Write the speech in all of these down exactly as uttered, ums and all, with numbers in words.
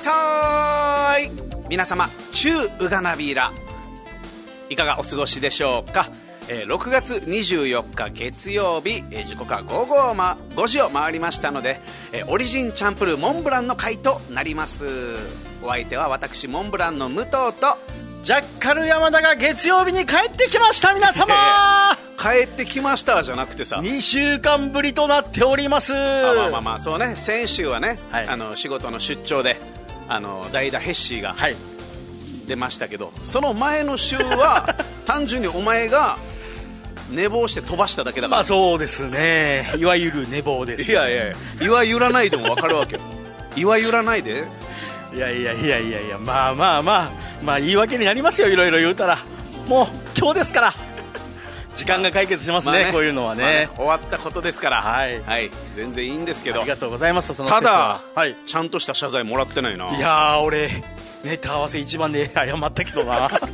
さい。皆様中うがなびらいかがお過ごしでしょうか。えー、ろくがつにじゅうよっか月曜日、えー、時刻は午後、ま、ごじを回りましたので、えー、オリジンチャンプルーモンブランの回となります。お相手は私モンブランの武藤とジャッカル山田が月曜日に帰ってきました。皆様帰ってきましたじゃなくてさ、 にしゅうかんぶりとなっております。 あまあまあまあそうね、先週はね、 はい、 あの仕事の出張であの代打ヘッシーが出ましたけど、はい、その前の週は単純にお前が寝坊して飛ばしただけだから。 まあそうですね、いわゆる寝坊です。 いやいやいや、いわゆらないでも分かるわけよ。いわゆらないで、 いやいやいやいやいや、まあまあまあまあ言い訳になりますよ、いろいろ言うたら。もう今日ですから時間が解決します ね,、まあ、ねこういうのは ね,、まあ、ね終わったことですから、 はい、 はい、全然いいんですけど。 ありがとうございます。そのただ、 はい、 ちゃんとした謝罪もらってないな。 いやー俺ネタ合わせ一番で謝ったけど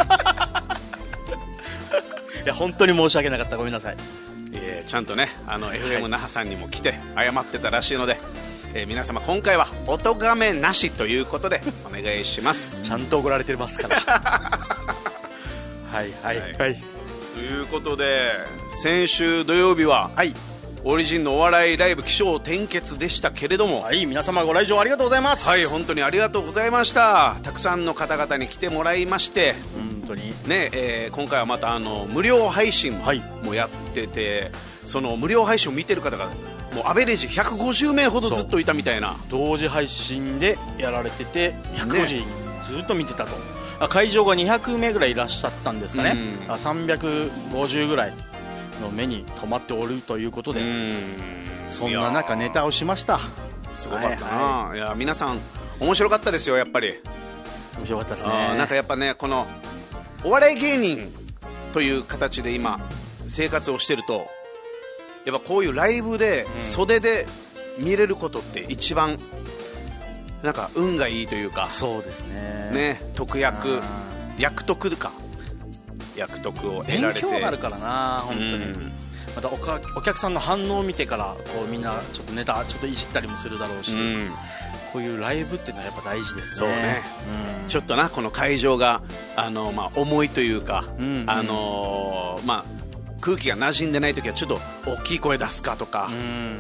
ないや本当に申し訳なかった、ごめんなさい。 えー、ちゃんとねあの エフエム 那覇さんにも来て謝ってたらしいので、えー、皆様今回はお咎めなしということでお願いします。 ちゃんと怒られてますからはいはいはい、はい、 ということで先週土曜日は、はい、オリジンのお笑いライブ起承転結でしたけれども、 はい、皆様ご来場ありがとうございます。 はい、本当にありがとうございました。たくさんの方々に来てもらいまして、 本当にね、えー、今回はまたあの無料配信もやってて、はい、その無料配信を見てる方がもうアベレージひゃくごじゅうめいほどずっといたみたいな。 同時配信でやられててひゃくごじゅうずっと見てたと、ね、会場がにひゃくめいぐらいいらっしゃったんですかね、うん、さんびゃくごじゅうぐらいの目に留まっておるということで、うん、そんな中ネタをしました。 すごかったな、はいはい、いや皆さん面白かったですよ。やっぱり面白かったですね。 なんかやっぱね、このお笑い芸人という形で今生活をしてると、やっぱこういうライブで袖で見れることって一番なんか運がいいというか、 そうですね、 ね、特約役得か役得を得られて勉強になるからな本当に、うん、また お, かお客さんの反応を見てからこうみんなちょっとネタちょっといじったりもするだろうし、うん、こういうライブっていうのはやっぱ大事ですね。 そうね、うん、ちょっとなこの会場があの、まあ、重いというか、うんうん、あのまあ、空気が馴染んでないときはちょっと大きい声出すかとか、うん、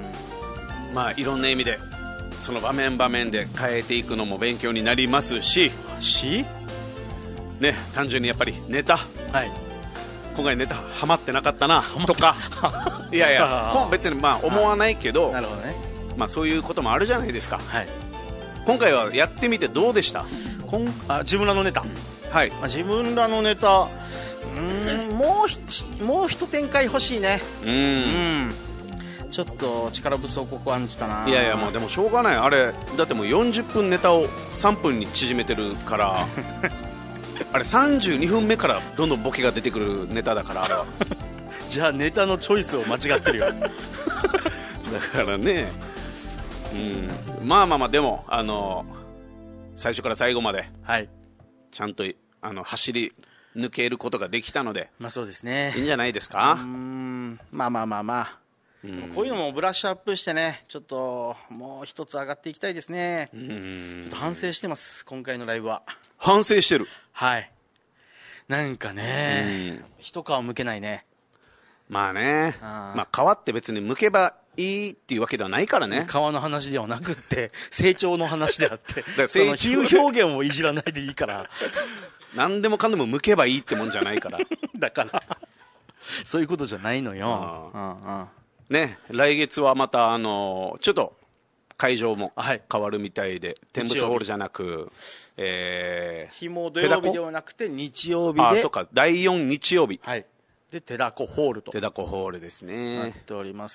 まあ、いろんな意味でその場面場面で変えていくのも勉強になりますし、 しね、単純にやっぱりネタ、 はい、 今回ネタハマってなかったなとかいやいや別にまあ思わないけど、 なるほどね、 まあ、そういうこともあるじゃないですか、 はい、 今回はやってみてどうでした？ こんあ自分らのネタ、 はい、 まあ、自分らのネタ、うーんもうひもう一展開欲しいね。うん、うんちょっと力不足を感じたな。 いやいやもうでもしょうがない。あれだってもうよんじゅっぷんネタをさんぷんに縮めてるからあれさんじゅうにふんめからどんどんボケが出てくるネタだから、あれはじゃあネタのチョイスを間違ってるよだからね、うん、まあまあまあでもあの最初から最後まで、はい、ちゃんとあの走り抜けることができたので、 まあそうですね、 いいんじゃないですか。 うーんまあまあまあまあ、うん、こういうのもブラッシュアップしてね、ちょっともう一つ上がっていきたいですね。うんちょっと反省してます、今回のライブは。 反省してる。 はい、なんかね、一皮むけないね。 まあね、あまあ皮って別にむけばいいっていうわけではないからね。 皮の話ではなくって成長の話であってその比喩表現をいじらないでいいから何でもかんでもむけばいいってもんじゃないからだからそういうことじゃないのよ。うんうんね、来月はまたあのちょっと会場も変わるみたいで、はい、テンブスホールじゃなく、 えー、日も土曜日ではなくて日曜日で、 あそうかだいよん日曜日、 はい、でテダコホールとテダコホールですね、 なっております。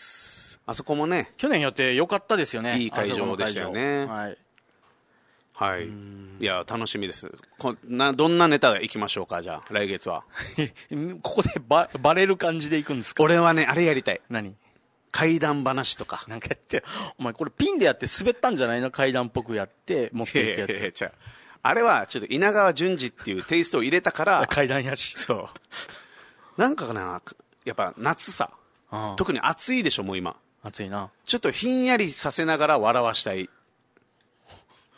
あそこもね去年やってよかったですよね。 いい会場でしたよね。はい、はい、いや楽しみです。こなどんなネタでいきましょうか。じゃあ来月はここでババレる感じでいくんですか。 俺はねあれやりたい。 何怪談話とかなんかやって、お前これピンでやって滑ったんじゃないの。怪談っぽくやって持っていくやつ。いやいやいやあれはちょっと稲川淳二っていうテイストを入れたから怪談やし、 そうなんかな、やっぱ夏さ、ああ特に暑いでしょ。もう今暑いな。 ちょっとひんやりさせながら笑わしたい。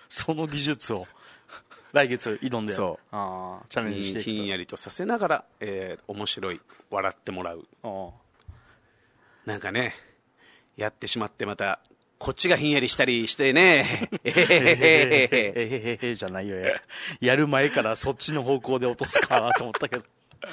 その技術を来月挑んでそうあチャレンジしていくとひんやりとさせながら、えー、面白い笑ってもらう。 あなんかねやってしまってまたこっちがひんやりしたりしてねえへへへへへへへへじゃないよややる前からそっちの方向で落とすかと思ったけど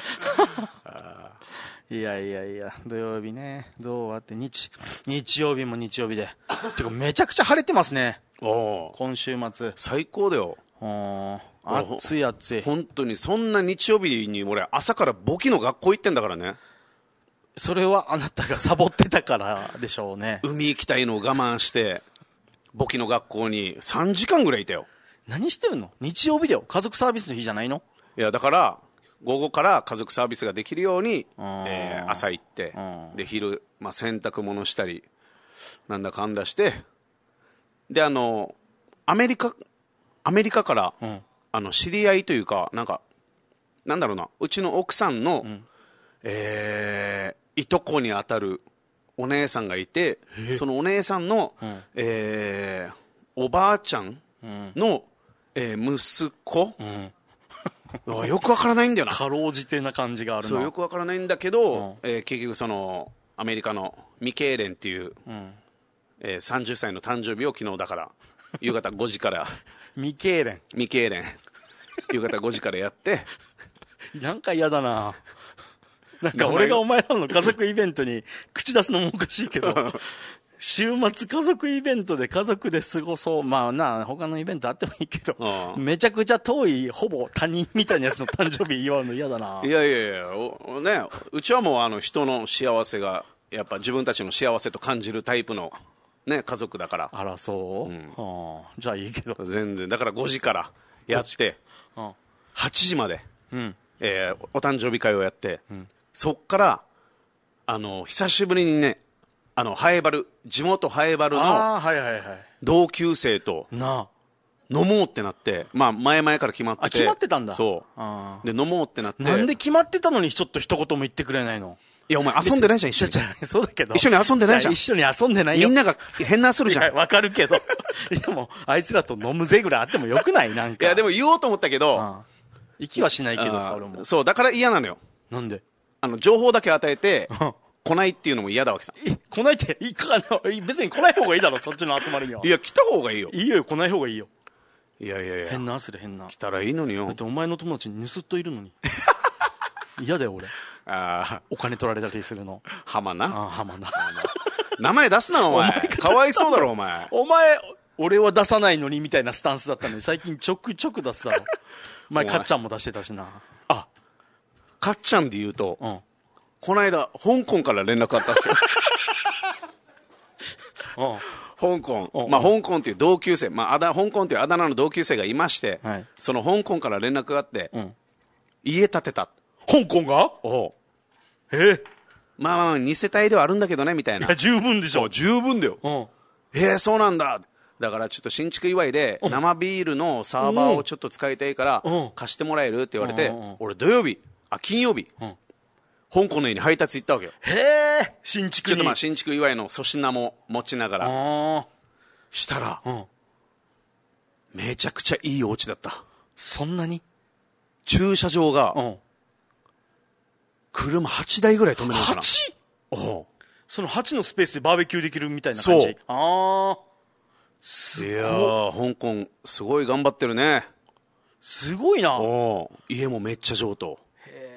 いやいやいや土曜日ねどうあって日日曜日も日曜日でてかめちゃくちゃ晴れてますねお今週末最高だよ。 暑い暑い本当にそんな日曜日に俺朝から簿記の学校行ってんだからね。 それはあなたがサボってたからでしょうね。 海行きたいのを我慢して簿記の学校にさんじかんぐらいいたよ。 何してるの日曜日だよ家族サービスの日じゃないの。 いやだから午後から家族サービスができるように、 あーえー朝行ってうんで昼、まあ、洗濯物したりなんだかんだしてであのアメリカアメリカから、 うんあの知り合いというかなんかなんだろうなうちの奥さんの、 んえーいとこにあたるお姉さんがいてそのお姉さんの、 うんえーおばあちゃんうんの、えー息子、 うんあよくわからないんだよな。 かろうじてな感じがあるなそうよくわからないんだけど、 うんえー結局そのアメリカのミケーレンっていう、 うんえーさんじゅっさいの誕生日を昨日だから夕方ごじから未経連ミケーレン夕方ごじからやってなんか嫌だななんか俺がお前らの家族イベントに口出すのもおかしいけど週末家族イベントで家族で過ごそうまあな他のイベントあってもいいけどうんめちゃくちゃ遠いほぼ他人みたいなやつの誕生日祝うの嫌だないやいやいやおねうちはもうあの人の幸せがやっぱ自分たちの幸せと感じるタイプのね家族だからあらそう、 うんはあ、じゃあいいけど全然だからごじからやってあはちじまで、 うんえーお誕生日会をやって、 んそっからあの久しぶりにねあのハエバル地元ハエバルのああはいはいはい同級生とな飲もうってなってまあ前々から決まっててあ決まってたんだそあうで飲もうってなってなんで決まってたのにちょっと一言も言ってくれないのいやお前遊んでないじゃん一緒にちゃちゃそうだけど一緒に遊んでないじゃん一緒に遊んでないよみんなが変なするじゃんいやわかるけどでもあいつらと飲むぜぐらいあってもよくないなんかいやでも言おうと思ったけどああ息はしないけどさあ俺もそうだから嫌なのよなんであの情報だけ与えてうん来ないっていうのも嫌だわけさえ来ないっていいかな別に来ない方がいいだろそっちの集まりにはいや来た方がいいよいいよ来ない方がいいよいやいやいや変なする変な来たらいいのによだってお前の友達に盗っといるのに嫌だよ俺あお金取られたりするのあ浜なああ浜田名前出すなお前かわいそうだろお前お前俺は出さないのにみたいなスタンスだったのに最近ちょくちょく出すだろ前お前かっちゃんも出してたしなあかっちゃんで言うとうんこの間香港から連絡あったわけようん香港うんまあ香港っていう同級生まああだ香港っていうあだ名の同級生がいましてはいその香港から連絡があってうん家建てた香港がおうええまあまあに世帯ではあるんだけどねみたいないや十分でしょそう十分だようんえー、そうなんだだからちょっと新築祝いで生ビールのサーバーをちょっと使いたいからうん貸してもらえるって言われてうんうん俺土曜日あ金曜日うん香港の家に配達行ったわけよへえ新築にちょっとまあ新築祝いの粗品も持ちながらあしたらあうんめちゃくちゃいいお家だったそんなに駐車場がうん車はちだいぐらい止めるのかなはち? おうそのはちのスペースでバーベキューできるみたいな感じそうああいやー香港すごい頑張ってるねすごいなおう家もめっちゃ上等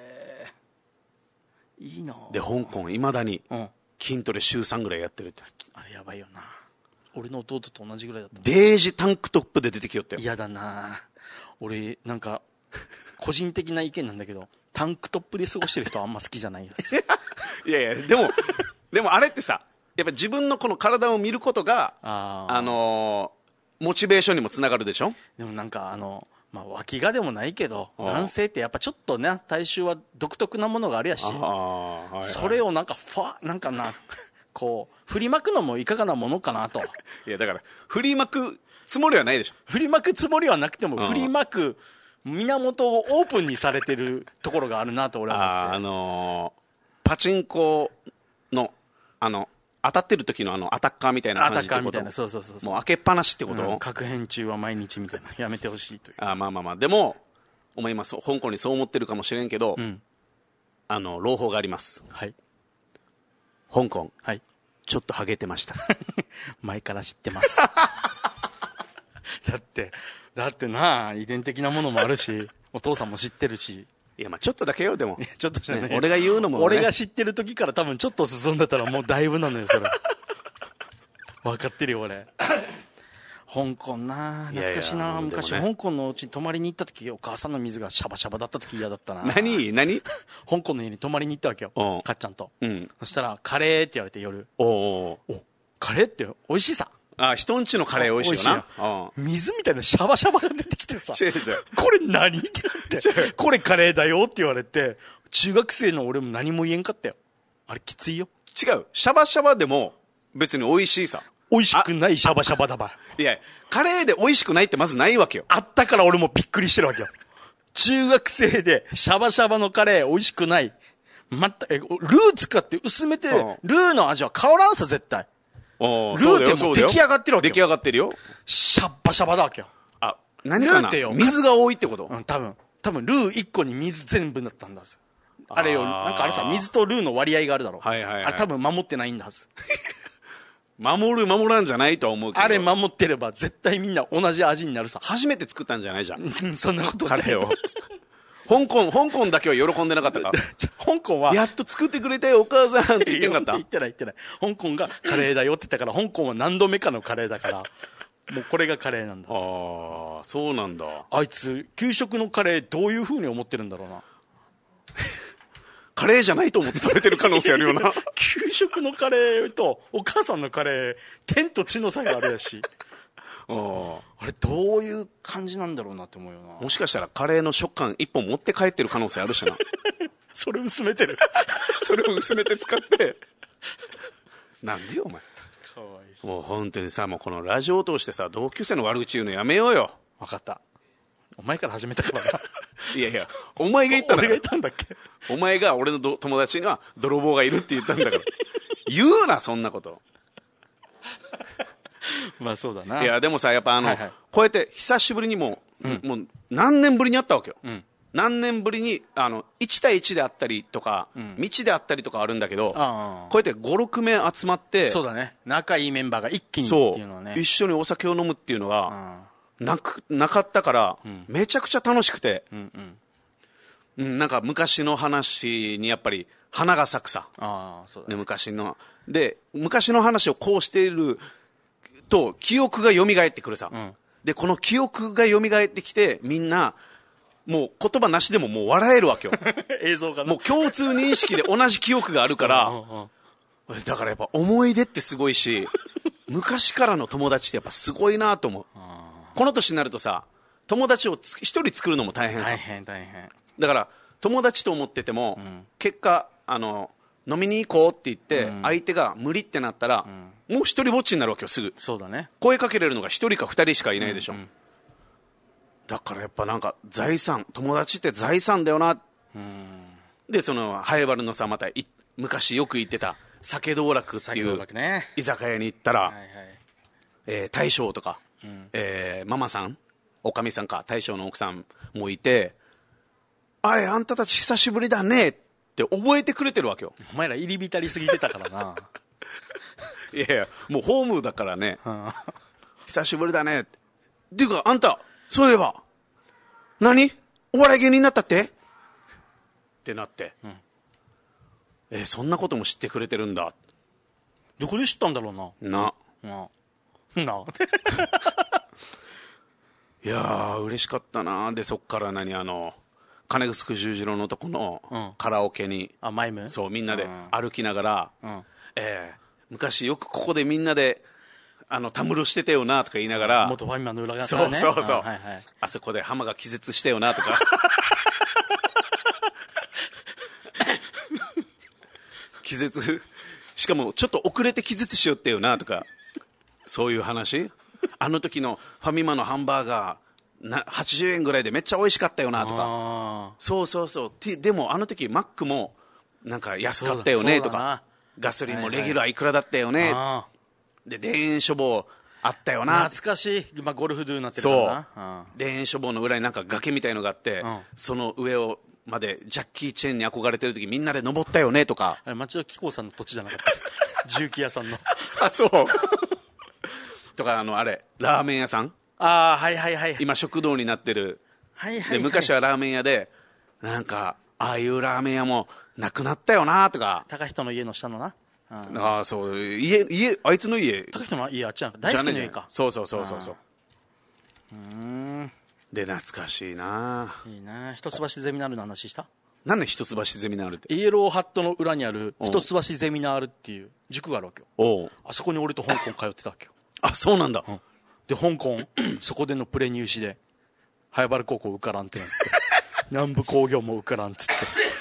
いいなで香港いまだにうん筋トレ週さんぐらいやってるってあれやばいよな俺の弟と同じぐらいだったデージタンクトップで出てきよったよ嫌だな俺なんか個人的な意見なんだけどタンクトップで過ごしてる人はあんま好きじゃないですいやいやでもでもあれってさやっぱ自分のこの体を見ることがああのー、モチベーションにもつながるでしょでもなんかあのまあ脇がでもないけどああ男性ってやっぱちょっとね体臭は独特なものがあるやしあ、はいはい、 それをなんかファなんかなこう振りまくのもいかがなものかなといやだから振りまくつもりはないでしょ振りまくつもりはなくてもああ振りまく源をオープンにされてるところがあるなと俺は思ってああのー、パチンコのあの当たってる時のあのアタッカーみたいなアタ感じってことッカーみたいな、そうそうそうそう、 もう開けっぱなしってこと、 うん、確変中は毎日みたいな、やめてほしいという。 あまあまあまあ、でも思います、香港にそう思ってるかもしれんけど、うん、あの朗報があります。 はい。 香港、 はい、 ちょっとハゲてました前から知ってますだってだってなあ、遺伝的なものもあるしお父さんも知ってるし。 いやまあちょっとだけよ、でもちょっとじゃね、 俺が言うのも、ね、 俺が知ってる時から多分ちょっと進んでたらもうだいぶなのよそれ分かってるよ俺香港な、懐かしいな。いやいや昔、ね、香港のうちに泊まりに行った時、お母さんの水がシャバシャバだった時嫌だったな。 何何香港の家に泊まりに行ったわけよ、かっちゃんと、うん、そしたらカレーって言われて夜、おおおカレーって美味しいさ。 あ、人んちのカレー美味しいよな。 水みたいなシャバシャバが出てきてさこれ何ってなってこれカレーだよって言われて、中学生の俺も何も言えんかったよ。あれきついよ。 違う、シャバシャバでも別に美味しいさ。 美味しくないシャバシャバだば。 いや、カレーで美味しくないってまずないわけよ。 あったから俺もびっくりしてるわけよ。中学生でシャバシャバのカレー美味しくない。また、え、ルー使って薄めて、ルーの味は変わらんさ、絶対。ルーってもう出来上がってるわけよ。 出来上がってるよ。 シャッバシャバだわけよ。 あ、何かな、水が多いってこと？ うん、多分。多分、ルーいっこに水全部だったんだはず。あれよ、なんかあれさ、水とルーの割合があるだろ。 はいはいはい。 あれ多分守ってないんだはず。 守る守らんじゃないとは思うけど。 あれ守ってれば絶対みんな同じ味になるさ。 初めて作ったんじゃないじゃん。 そんなことない。 カレーを。香港、香港だけは喜んでなかったか香港は。 やっと作ってくれたよ、お母さんって言ってなかった言ってない言ってない。香港がカレーだよって言ったから、香港は何度目かのカレーだから、もうこれがカレーなんだ。 ああ、そうなんだ。 あいつ、給食のカレーどういう風に思ってるんだろうな。 カレーじゃないと思って食べてる可能性あるよな。 給食のカレーとお母さんのカレー、天と地の差があるやし。あ, あれどういう感じなんだろうなって思うよな。 もしかしたらカレーの食感一本持って帰ってる可能性あるしな。 それ薄めてる。 それを薄めて使ってなんでよお前。 かわいそう。 もう本当にさ、もうこのラジオを通してさ、同級生の悪口言うのやめようよ。 分かった。お前から始めたからな。 いやいや、お前が言ったんだから。 俺が言ったんだっけ。 お前が俺のど友達には泥棒がいるって言ったんだから。言うなそんなこと。 まあそうだな。 いやでもさ、やっぱあの、はいはい、こうやって久しぶりにもう、うん、もう何年ぶりに会ったわけよ、うん、何年ぶりにあのいち対いちであったりとか、うん、道であったりとかあるんだけど、こうやってごろくめい集まって、 そうだね、仲いいメンバーが一気にっていうのはね、 一緒にお酒を飲むっていうのがなくなかったから、うん、めちゃくちゃ楽しくて、うんうん、なんか昔の話にやっぱり花が咲くさ。あ、そうだね、で昔ので昔の話をこうしていると記憶が蘇ってくるさ、うん、でこの記憶が蘇ってきて、みんなもう言葉なしでももう笑えるわけよ。 映像がもう共通認識で同じ記憶があるからだからやっぱ思い出ってすごいし、昔からの友達ってやっぱすごいなと思う。この年になるとさ、友達を一人作るのも大変さ。 大変大変。 だから友達と思ってても、うん、結果あの飲みに行こうって言って、うん、相手が無理ってなったら、うん、もう一人ぼっちになるわけよ、すぐ。 そうだね。 声かけれるのが一人か二人しかいないでしょ、うんうん、だからやっぱなんか財産、友達って財産だよな、うん、でそのハエバルのさ、また昔よく行ってた酒道楽っていう居酒屋に行ったら、はいはい、えー、大将とか、うん、えー、ママさん、おかみさんか、大将の奥さんもいて、あい、あんたたち久しぶりだねって覚えてくれてるわけよ。 お前ら入り浸りすぎてたからな。 いやいや、もうホームだからね。久しぶりだねって。っていうか、あんた、そういえば、何お笑い芸人になったってってなって、うん、えー、そんなことも知ってくれてるんだ。 どこで知ったんだろうな。 な。 な。な。 いやー、嬉しかったな。で、そっから何、あの、金城十字路のとこのカラオケに、 うん、あ、マイム？ そう、みんなで歩きながら、うん、えー、昔よくここでみんなであのたむろしてたよなとか言いながら、 元ファミマの裏側からね、 そうそうそう、 あ、はいはい、 あそこで浜が気絶したよなとか気絶、しかもちょっと遅れて気絶しよったよなとか、そういう話。あの時のファミマのハンバーガーなはちじゅうえんぐらいでめっちゃ美味しかったよなとか、そうそうそう。でもあの時マックもなんか安かったよねとか、 ガソリンもレギュラーいくらだったよね、はいはい、で田園処方あったよな、 懐かしい、今ゴルフドゥになってるからな。 そう田園処方の裏になんか崖みたいのがあって、うん、その上をまでジャッキー・チェンに憧れてる時みんなで登ったよねとか。 あれ町田紀行さんの土地じゃなかったです重機屋さんのあ、そうとか、あのあれラーメン屋さん、 ああ、はいはいはい、 今食堂になってる、 はいはいはい、 で昔はラーメン屋で、なんかああいうラーメン屋もなくなったよなとか。 高人の家の下のな、 ああ、そう、家家あいつの家、 高人の家あっちなんか大好きの家か。 そうそうそうそうそう。 うーん、 で懐かしいな。 いいな。一橋ゼミナールの話した？ なんで一橋ゼミナールって？ イエローハットの裏にある一橋ゼミナールっていう塾があるわけよ。おあそこに俺と香港通ってたわけよ。 あ、そうなんだ、うん、 で香港そこでのプレ入試で早原高校受からんってなって南部工業も受からんっつって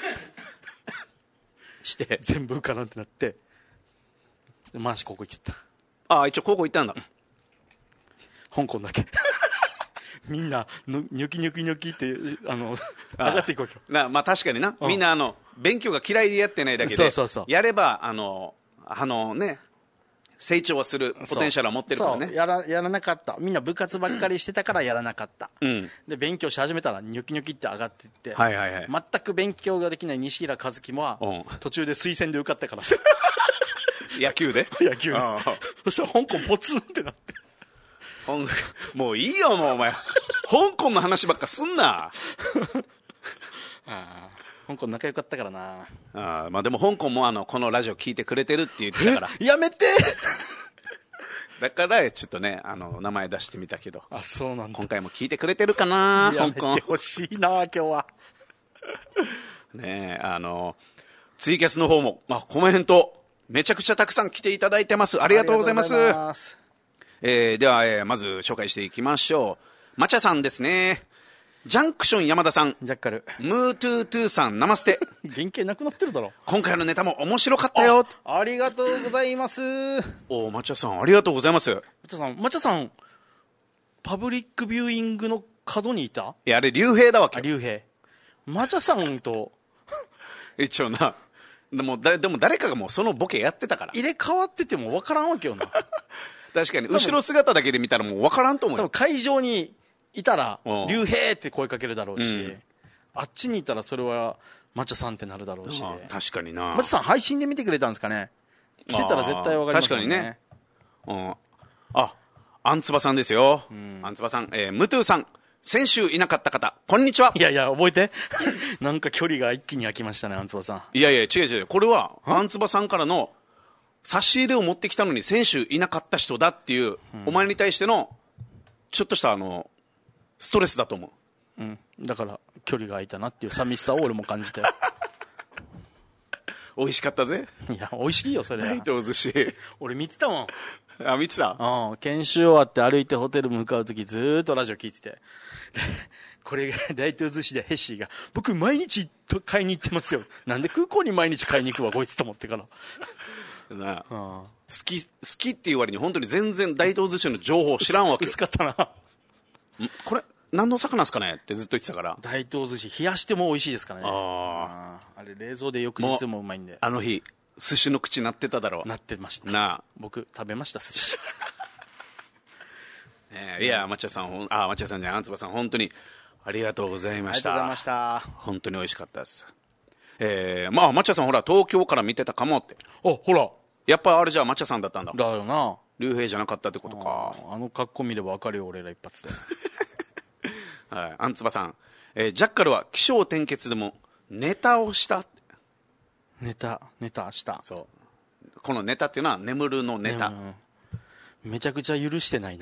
して全部受からんってなってでマーシ高校行った。 ああ、一応高校行ったんだ、うん、 香港だけみんなのニョキニョキニョキってあの上がっていくわけよな。まあ確かにな、うん、みんなあの勉強が嫌いでやってないだけで、 そうそうそう、 やればあのあのね成長はするポテンシャルは持ってるからね。 そうやら、やらなかった。みんな部活ばっかりしてたからやらなかった、うん、で勉強し始めたらニョキニョキって上がっていって、 はいはいはい、 全く勉強ができない西平和樹もは、うん、途中で推薦で受かったから野球で野球でそしたら香港ポツンってなってもういいよもうお前香港の話ばっかすんなあ香港仲良かったからなあ。まあでも香港もあのこのラジオ聞いてくれてるって言ってたからやめてだからちょっとねあの名前出してみたけど。 あ、そうなんだ。 今回も聞いてくれてるかな香港。 やめてほしいな今日はねえ、あのツイキャスの方もあコメントめちゃくちゃたくさん来ていただいてます。ありがとうございます。えー、では、えー、まず紹介していきましょう。マチャさんですね。ジャンクション山田さん、 ジャッカル、 ムートゥートゥーさん、ナマステ原型なくなってるだろ。 今回のネタも面白かったよ。 あ, ありがとうございます。 おマチャさんありがとうございます。マチャさんマチャさんパブリックビューイングの角にいた？ いやあれ竜兵だわけ。 あ竜兵マチャさんと一応なでもだでも誰かがもうそのボケやってたから入れ替わってても分からんわけよな確かに後ろ姿だけで見たらもう分からんと思うよ。 多分会場にいたら竜兵って声かけるだろうし、うん、あっちにいたらそれはマチャさんってなるだろうし。 確かにな。 マチャさん配信で見てくれたんですかね。来てたら絶対分かりますよね。 確かにね、うん、あアンツバさんですよ、うん、アンツバさん、えー、ムトゥーさん先週いなかった方こんにちは。 いやいや覚えてなんか距離が一気に空きましたねアンツバさん。 いやいや違う違うこれはアンツバさんからの差し入れを持ってきたのに先週いなかった人だっていう、うん、お前に対してのちょっとしたあのストレスだと思う、うん、だから距離が空いたなっていう寂しさを俺も感じて美味しかったぜ。 いや美味しいよそれ。 大東寿司俺見てたもん。 あ見てた。 うん、研修終わって歩いてホテル向かうときずーっとラジオ聞いててこれが大東寿司でヘッシーが僕毎日買いに行ってますよ。なんで空港に毎日買いに行くわこいつと思ってからなあ、うん、好き好きっていう割に本当に全然大東寿司の情報知らんわけ。 薄かったな。 これ何の魚ですかねってずっと言ってたから。 大東寿司冷やしても美味しいですからね。ああれ冷蔵で翌日もうまいんで。 あの日寿司の口なってただろう。 なってましたなあ。 僕食べました寿司ね、いや町屋さんあ町屋さんじゃないあんつばさん本当にありがとうございました。 ありがとうございました。 本当に美味しかったです。えー、まあ町屋さんほら東京から見てたかもって。 あほらやっぱあれじゃあ町屋さんだったんだ。 だよな。 竜兵じゃなかったってことか。 あ, あの格好見れば分かるよ俺ら一発ではい、あんつばさん、えー、ジャッカルは起承転結でもネタをした。 ネタネタした。 そうこのネタっていうのは眠るのネタ、 ね、めちゃくちゃ許してない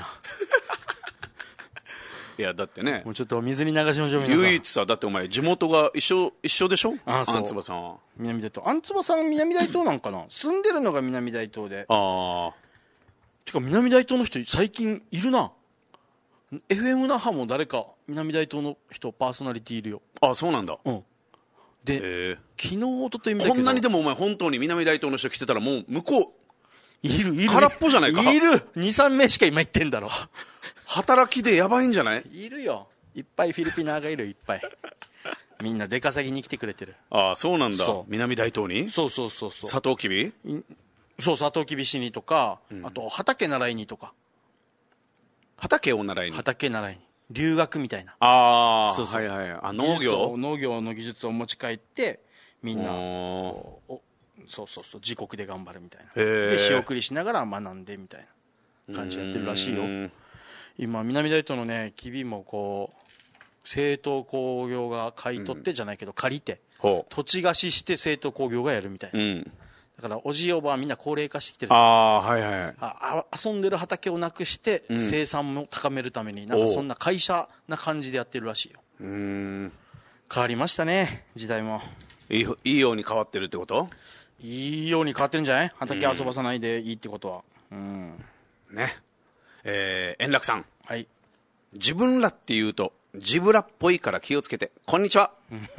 ないやだってねもうちょっと水に流しましょう。皆さん唯一さだってお前地元が一緒一緒でしょ。 ああそう。 あんつばさんは南大東。あんつばさん南大東なんかな住んでるのが南大東で。 ああてか南大東の人最近いるな。 エフエム 那覇も誰か南大東の人パーソナリティいるよ。 ああそうなんだ。 うんで、 えー、 昨日一昨日見たけどこんなにでもお前本当に南大東の人来てたらもう向こういるいる空っぽじゃないか。 いる にさん 名しか今言ってんだろ働きでやばいんじゃない。 いるよいっぱいフィリピナーがいるいっぱいみんな出稼ぎに来てくれてる。 ああ、そうなんだ。 そう南大東にそうそうそうそう。 サトウキビそう、サトウキビしにとか、うん、あと畑習いにとか。 畑を習いに畑習いに。留学みたいな。 ああ、 そうそう、 はいはい。あ、農業農業の技術を持ち帰って、みんな、おそうそうそう、自国で頑張るみたいな。で、仕送りしながら学んでみたいな感じでやってるらしいよ。今、南大東のね、キビもこう、製糖工業が買い取ってじゃないけど、借りて、土地貸しして製糖工業がやるみたいな。うんだからおじいおばはみんな高齢化してきてる。 ああはいはい。 あ遊んでる畑をなくして生産も高めるために、うん、なんかそんな会社な感じでやってるらしいよ。うーん変わりましたね時代も。 いい、いいように変わってるってこと？ いいように変わってるんじゃない？畑遊ばさないでいいってことは。うん、 ねえー、円楽さん、 はい、 自分らって言うとジブラっぽいから気をつけて。こんにちは。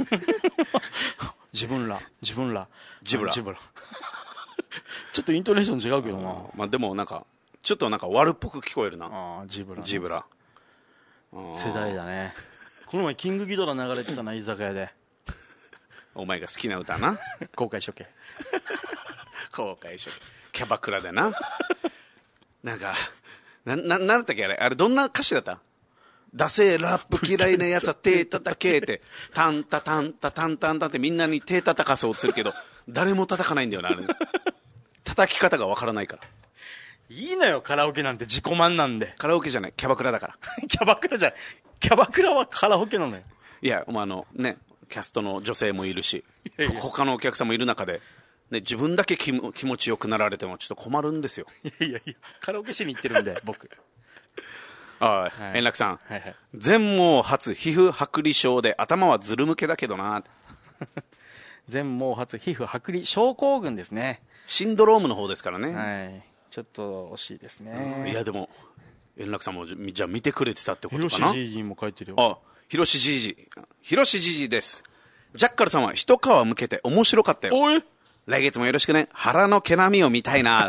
自分ら自分らジブラジブラちょっとイントネーション違うけどな。 あ、まあ、でもなんかちょっとなんか悪っぽく聞こえるな。 あジブラ、ね、 ジブラ世代だね。この前キングギドラ流れてたな居酒屋で。 お前が好きな歌な。 公開処刑公開処刑キャバクラでな。なんかな、な、なんだったっけあれあれどんな歌詞だった？ダセーラップ嫌いなやつは手叩けってタンタタンタタンタンタンってみんなに手叩かそうとするけど誰も叩かないんだよなあれ。叩き方がわからないから。 いいのよカラオケなんて自己満なんで。 カラオケじゃないキャバクラだから。 キャバクラじゃないキャバクラはカラオケなのよ。 いや、まあ、あのねキャストの女性もいるしいやいや他のお客さんもいる中で、ね、自分だけ気も気持ちよくなられてもちょっと困るんですよ。 いやいやいやカラオケしに行ってるんで僕。 ああ、はい、円楽さん、 はいはい、 全盲初皮膚剥離症で頭はずるむけだけどな。 全盲初皮膚剥離症候群ですね。 シンドロームの方ですからね。 はいちょっと惜しいですね。 いやでも円楽さんもじゃあ見てくれてたってことかな。 広志じいじも書いてるよ。 あ広志じいじ広志じいじです。ジャッカルさんは一皮むけて面白かったよ。 おい来月もよろしくね。腹の毛並みを見たいな。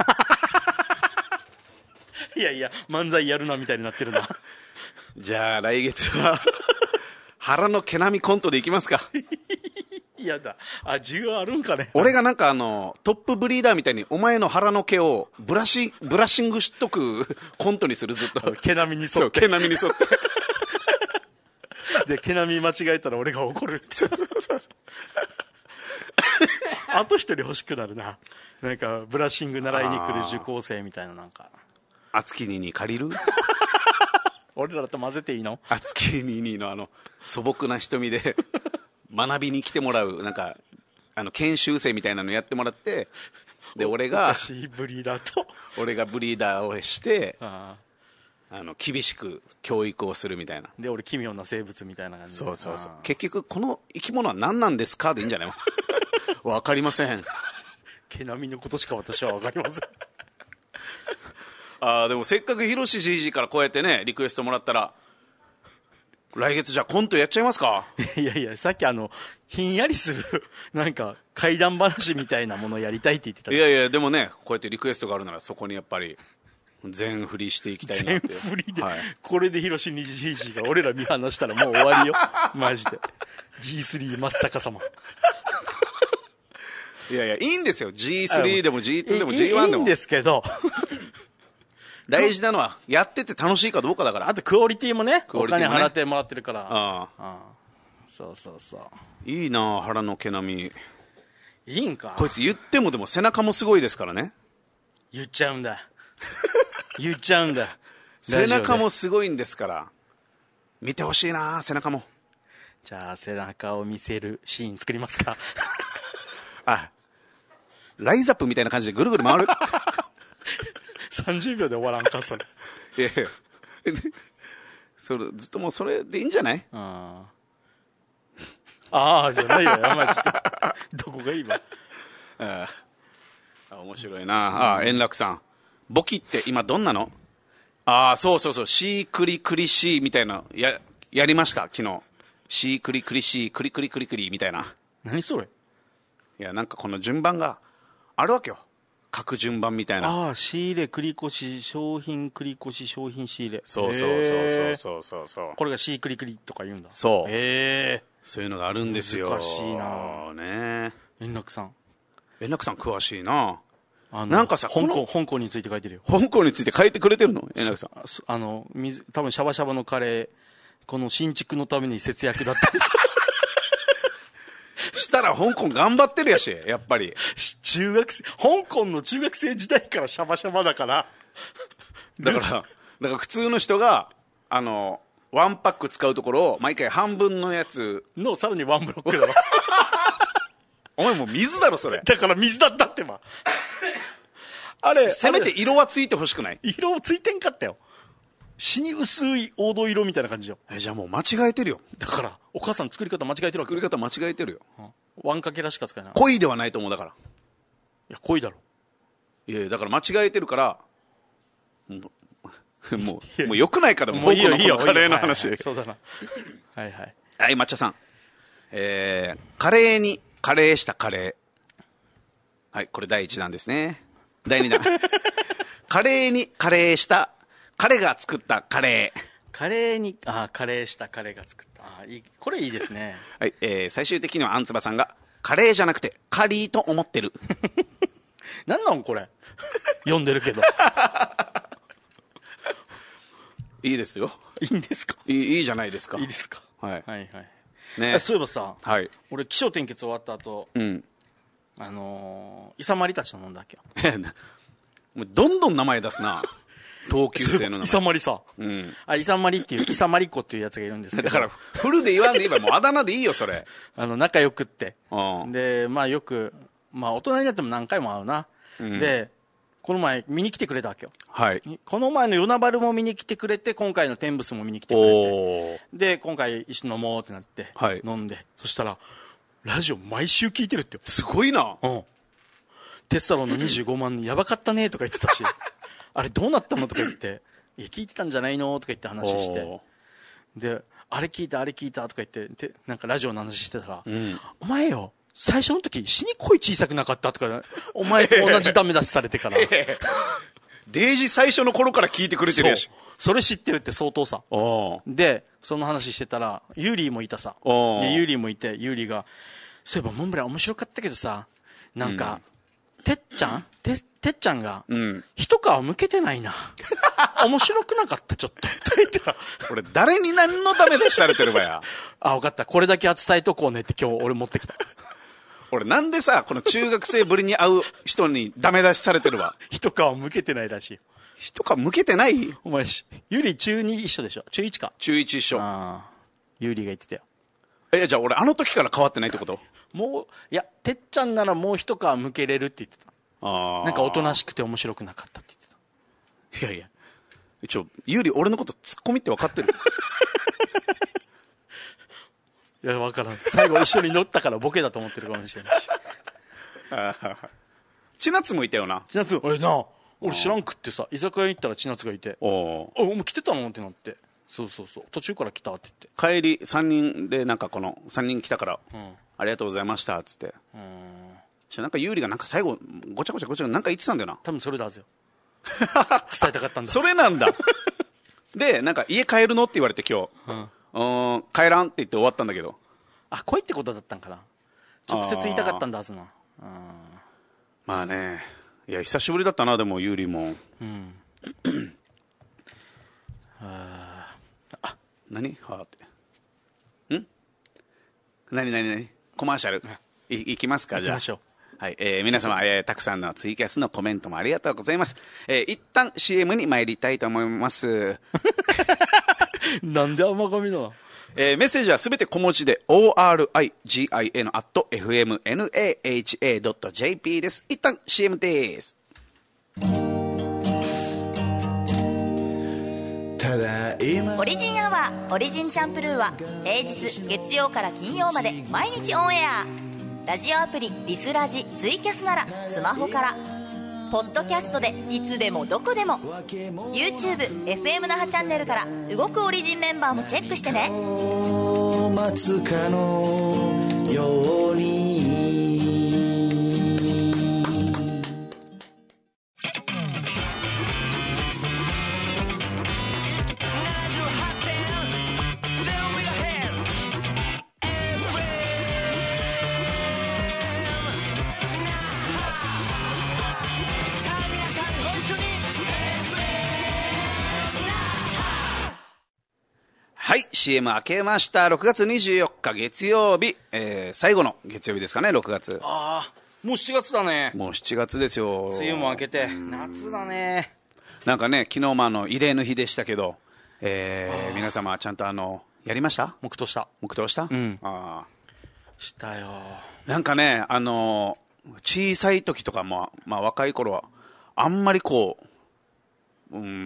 いやいや漫才やるなみたいになってるな。 じゃあ来月は腹の毛並みコントでいきますか。 いやだあ需要あるんかね。 俺がなんかあのトップブリーダーみたいにお前の腹の毛をブラシブラッシングしとくコントにする。ずっと毛並みに沿って。 そう毛並みに沿ってで毛並み間違えたら俺が怒るって。そうそうそうあと一人欲しくなるな。なんかブラッシング習いに来る受講生みたいな。なんか厚木にに借りる。 俺らと混ぜていいの？ 厚木ににのあの素朴な瞳で学びに来てもらうなんかあの研修生みたいなのやってもらって、で俺がブリーダーと俺がブリーダーをしてああの厳しく教育をするみたいな。 で俺奇妙な生物みたいな感じで。 そうそうそう。結局この生き物は何なんですかでいいんじゃないの？わかりません。 毛並みのことしか私はわかりません。 あでもせっかく広志じいじからこうやってねリクエストもらったら来月じゃあコントやっちゃいますか。 いやいやさっきあのひんやりするなんか怪談話みたいなものをやりたいって言ってた。 いやいやでもねこうやってリクエストがあるならそこにやっぱり全振りしていきたいなって。 全振りで、 はい、これで広志じいじが俺ら見放したらもう終わりよマジで。 ジースリー 真っ逆さま。 いやいやいいんですよ ジースリー でも ジーツー でも ジーワン でもいいんですけど大事なのはやってて楽しいかどうかだから。 あとクオリティもね、 クオリティもねお金払ってもらってるから。ああああそうそうそう。 いいな腹の毛並み。 いいんか。 こいつ言ってもでも背中もすごいですからね。 言っちゃうんだ言っちゃうんだ。 背中もすごいんですから見てほしいな背中も。 じゃあ背中を見せるシーン作りますか。 あライザップみたいな感じでぐるぐる回る。 さんじゅうびょうで終わらんかそれ。 いやいやそれずっともうそれでいいんじゃない。 あああじゃないよ山地どこがいいわ。 ああ面白いなあ。円楽さんボキって今どんなの。ああそうそうそうシークリクリシーみたいな や, やりました昨日。シークリクリシークリクリクリクリみたいな。 何それ。 いやなんかこの順番があるわけよ。書く順番みたいな。 ああ仕入れ繰り越し商品繰り越し商品仕入れ。 そうそうそうそうそうそうそう。 これがシークリクリとか言うんだ。 そうへえそういうのがあるんですよ。 難しいなね。 円楽さん円楽さん詳しいな。 あのなんかさ、 香港香港について書いてるよ。 香港について書いてくれてるの円楽さん。 あの水多分シャバシャバのカレーこの新築のために節約だったしたら香港頑張ってるやし、やっぱり中学生香港の中学生時代からシャバシャバだからだからだから普通の人があのワンパック使うところを毎回半分のやつのさらにワンブロックだろお前もう水だろそれ。 だから水だったってばあれせめて色はついてほしくない？ 色ついてんかったよ。死に薄い黄土色みたいな感じよ。 えじゃあもう間違えてるよ。 だからお母さん作り方間違えてるわけ。 作り方間違えてるよ、 うん、ワンかけらしか使えない。 恋ではないと思う。だからいや恋だろ。 いやいやだから間違えてるからもうもうもう良くないかでもういいよいいよカレーの話。 はいはい、そうだなはいはいはい抹茶さん、えー、カレーにカレーしたカレー。はいこれだいいちだんですね。だいにだんカレーにカレーした彼が作ったカレー。 カレーにあカレーした彼が作ったあいいこれいいですねはい、えー、最終的にはあんつばさんがカレーじゃなくてカリーと思ってるなんなんこれ読んでるけどいいですよ。 いいんですか。 いい、いいじゃないですか。 いいですか。 はいはいはいね。 そういえばさ、 はい、 俺起承転結終わった後、 うん、 あのー、イサマリたちと飲んだっけもうどんどん名前出すな同級生の名前。 イサマリさ、 うん、 あイサマリっていうイサマリコっていうやつがいるんですけどだからフルで言わんでいいばもうあだ名でいいよそれあの仲良くって、 うん、 でまあよくまあ大人になっても何回も会うな、うん、でこの前見に来てくれたわけよ。 はい。 この前のヨナバルも見に来てくれて、今回のテンブスも見に来てくれて、で今回一緒に飲もうってなって、はい、飲んで、そしたらラジオ毎週聞いてるってよ。 すごいな。 うん。テッサロンのにじゅうごまんやばかったねとか言ってたしあれどうなったのとか言っていや聞いてたんじゃないのとか言って話して、であれ聞いたあれ聞いたとか言ってなんかラジオの話してたら、うん、お前よ最初の時死に声小さくなかったとかお前と同じダメ出しされてからデイジ最初の頃から聞いてくれてるやし、 そ, それ知ってるって相当さ。でその話してたらユーリーもいたさ。でユーリーもいてユーリーがそういえばモンブラン面白かったけどさなんか、うん、てっちゃんててっちゃんが、うん、一皮むけてないな面白くなかったちょっとって言ってた俺誰に何のダメ出しされてるばやあ分かったこれだけは伝えとこうねって今日俺持ってきた俺なんでさこの中学生ぶりに会う人にダメ出しされてるわ一皮むけてないらしいよ。 一皮むけてない？ お前ユーリ中に一緒でしょ。中いちか。 中いち一緒。 ああユーリが言ってたよ。 えじゃあ俺あの時から変わってないってこと？ もういやてっちゃんならもう一皮むけれるって言ってた。あなんかおとなしくて面白くなかったって言ってた。 いやいや一応ユーリ俺のことツッコミって分かってるいや分からん最後一緒に乗ったからボケだと思ってるかもしれないし千夏もいたよな。 千夏えな俺知らんくってさ居酒屋に行ったら千夏がいてあお前来てたのってなってそうそうそう途中から来たって言って帰りさんにんでなんかこのさんにん来たから、うん、ありがとうございましたっつってうんなんかユーリがなんか最後ごちゃごちゃごちゃなんか言ってたんだよな。 多分それだはずよ伝えたかったんだそれなんだでなんか家帰るのって言われて今日、うん、うん帰らんって言って終わったんだけどあ来いってことだったんかな。直接言いたかったんだはずな。あまあねいや久しぶりだったなでもユーリもうんああ何はあってん何何何コマーシャルいいきますか。じゃあ行きましょう。はい、えー、皆様、えー、たくさんのツイキャスのコメントもありがとうございます。えー、一旦 シーエム に参りたいと思いますなんで甘噛みなの。 えー、メッセージはすべて小文字で オーアールアイジーアイエヌ アット エフエムエヌエーエイチエー ドット ジェーピー です。一旦 シーエム です。 オリジンアワーオリジンチャンプルーは平日月曜から金曜まで毎日オンエア。ラジオアプリリスラジツイキャスならスマホからポッドキャストでいつでもどこでも YouTube、エフエム 那覇チャンネルから動くオリジンメンバーもチェックしてね。待つかのようにはい、シーエム 明けました。ろくがつにじゅうよっか月曜日、えー、最後の月曜日ですかね、ろくがつ。 ああ、もうしちがつだね。 もうしちがつですよ。 梅雨も明けて夏だね。 なんかね、昨日もあの慰霊の日でしたけど、えー、皆様ちゃんとあのやりました？ 黙祷した。 黙祷した？ うん。 あしたよ。 なんかね、あの小さい時とかも、まあ、若い頃はあんまりこう、うん、うん、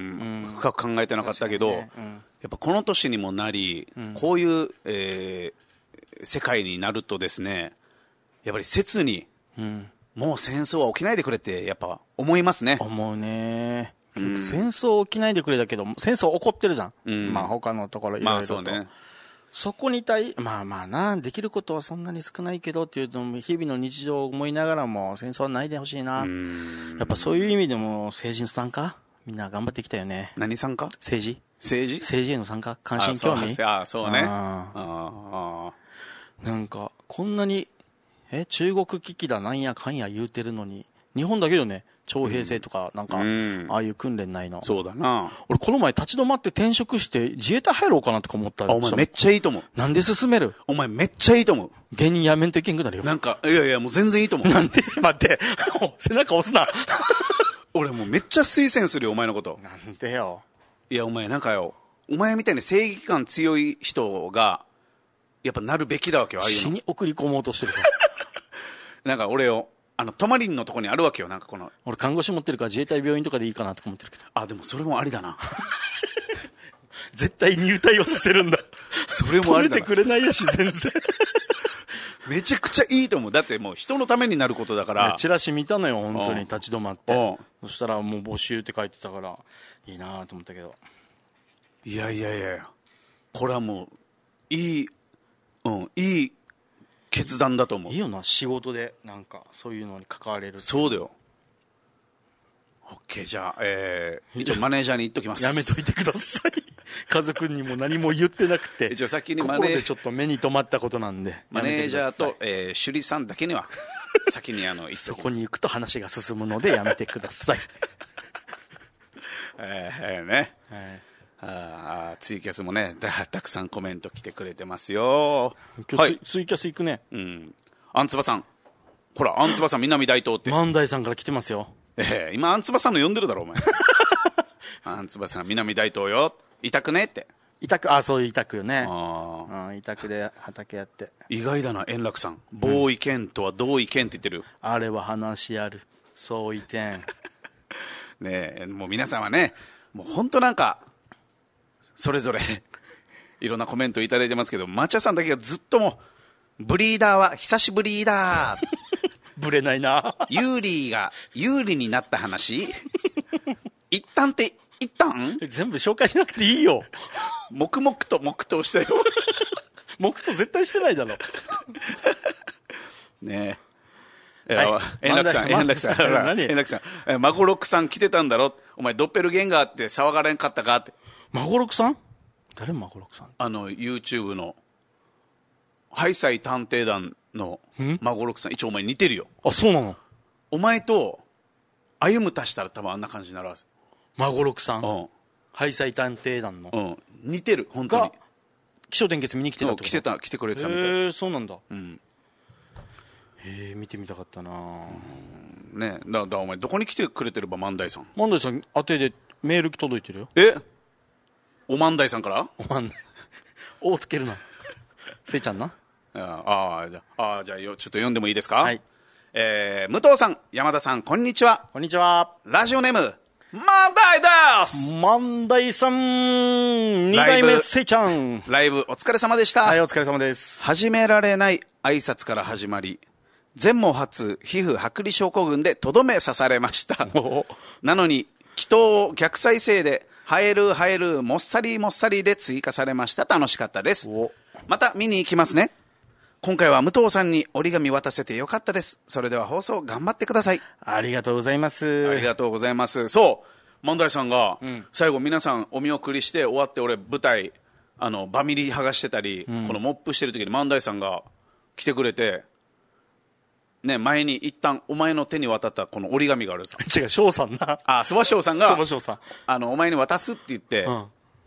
深く考えてなかったけど、ね、うん、やっぱこの年にもなり、うん、こういう、えー、世界になるとですね、やっぱり切に、うん、もう戦争は起きないでくれってやっぱ思いますね。 思うね。うん、戦争起きないでくれだけど戦争起こってるじゃん、うん、まあ他のところいろいろと、まあそうね、そこに対まあまあな、できることはそんなに少ないけどっていうのも日々の日常を思いながらも戦争はないでほしいな。うん、やっぱそういう意味でも政治の参加みんな頑張ってきたよね。 何参加？ 政治政治政治への参加、関心興味。 ああそうね。 ああなんかこんなにえ中国危機だなんやかんや言うてるのに日本だけどね、徴兵制とかなんか、うん、ああいう訓練ないの。 そうだな。 俺この前立ち止まって転職して自衛隊入ろうかなとか思ったら、 お前めっちゃいいと思う。 なんで進める？ お前めっちゃいいと思う。 芸人やめんといけんくなるよ。 なんかいやいやもう全然いいと思う。 なんで待って背中押すな俺もうめっちゃ推薦するよお前のこと。 なんでよ。いやお前なんかよ、お前みたいに正義感強い人がやっぱなるべきだわけよ。ああいうの死に送り込もうとしてるさなんか俺をあの泊まりのとこにあるわけよ。なんかこの俺看護師持ってるから自衛隊病院とかでいいかなとか思ってるけど。 あでもそれもありだな絶対入隊をさせるんだそれもありだな。 止めてくれないやし全然めちゃくちゃいいと思う。だってもう人のためになることだから。 チラシ見たのよ本当に立ち止まって。そしたらもう募集って書いてたからいいなと思ったけど。 いやいやいやこれはもういいうんいい決断だと思う。 いいよな、仕事でなんかそういうのに関われる。 そうだよ。オッケー、じゃあ、えー、一応マネージャーに言っときます。 やめといてください家族にも何も言ってなくて一応先にマネー心でちょっと目に留まったことなんでマネージャーと、えー、首里さんだけには先にあのそこに行くと話が進むのでやめてくださいえーね、はいあツイキャスもね た, たくさんコメント来てくれてますよ。 今日、はい、ツイキャス行くね。 うんあんつばさんほらあんつばさん南大東って万代さんから来てますよ。 ええー、今あんつばさんの呼んでるだろお前あんつばさん南大東よ委託ねって委託あそういう委託よね。ああ委託で畑やって意外だな円楽さん同意見とは同意見って言ってる、うん、 あれは話ある相違点ねえもう皆さんはねもう本当なんかそれぞれいろんなコメントいただいてますけど抹茶さんだけがずっともうブリーダーは久しぶりだブレないな有利が有利になった話一旦って一旦全部紹介しなくていいよ黙々と黙祷したよ黙祷絶対してないだろねえ円楽さん円楽さん円楽さん孫六さん来てたんだろお前ドッペルゲンガーって騒がれんかったかって。 孫六さん誰孫六さんあの YouTube のハイサイ探偵団の孫六さん一応お前似てるよ。 あそうなの。 お前と歩む足したら多分あんな感じになるはず。 孫六さん、 うん、 ハイサイ探偵団の、 うん、似てる本当に。 気象転結見に来てたってこと？ 来てた来てくれてたみたい。 へえそうなんだ。 うんへえ見てみたかったな。 うんねだだお前どこに来てくれてるば万代さん。 万代さん宛てでメール届いてるよ。 えお万代さんからお万代おつけるなせいちゃんなああじゃああじゃあよちょっと読んでもいいですか。はい、えー、武藤さん山田さんこんにちは。 こんにちは。 ラジオネーム万代です。 万代さんにだいめせいちゃんライブお疲れ様でした。 はいお疲れ様です。 始められない挨拶から始まり全毛初皮膚剥離症候群でとどめ刺されましたなのに祈祷を逆再生で生える生えるもっさりもっさりで追加されました。楽しかったです。また見に行きますね。今回は武藤さんに折り紙渡せてよかったです。それでは放送頑張ってください。 ありがとうございます。 ありがとうございます。そう万代さんが、うん、最後皆さんお見送りして終わって俺舞台あのバミリ剥がしてたり、うん、このモップしてる時に万代さんが来てくれてね、前に一旦お前の手に渡ったこの折り紙があるさ。 違う翔さんな。 あそば翔さんがそば翔さんあのお前に渡すって言って、うん、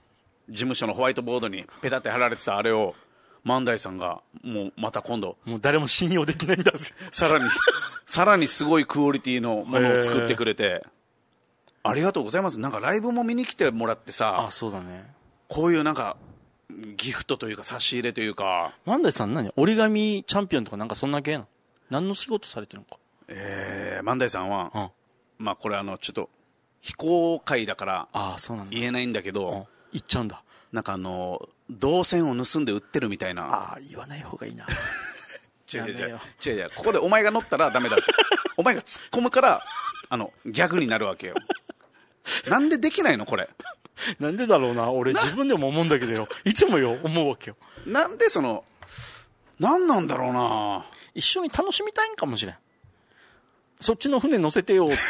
事務所のホワイトボードにペタって貼られてたあれを万代さんがもうまた今度もう誰も信用できないんださらにさらにすごいクオリティのものを作ってくれて、ありがとうございます。なんかライブも見に来てもらってさ、 あ、そうだね、 こういうなんかギフトというか差し入れというか。 万代さん何折り紙チャンピオンとかなんかそんな系なの？何の仕事されてるのか。 えー、万代さんは、 うん、 まあこれあのちょっと非公開だから言えないんだけど、 うん、言っちゃうんだ。 なんかあの銅線を盗んで売ってるみたいな。 ああ、言わない方がいいな。 違う違う違う違う違う、ここでお前が乗ったらダメだってお前が突っ込むからあのギャグになるわけよ。なんでできないのこれ。 なんでだろうな、俺自分でも思うんだけどよ、いつもよ思うわけよ。 なんでそのなんなんだろうな。 一緒に楽しみたいんかもしれん。そっちの船乗せてよって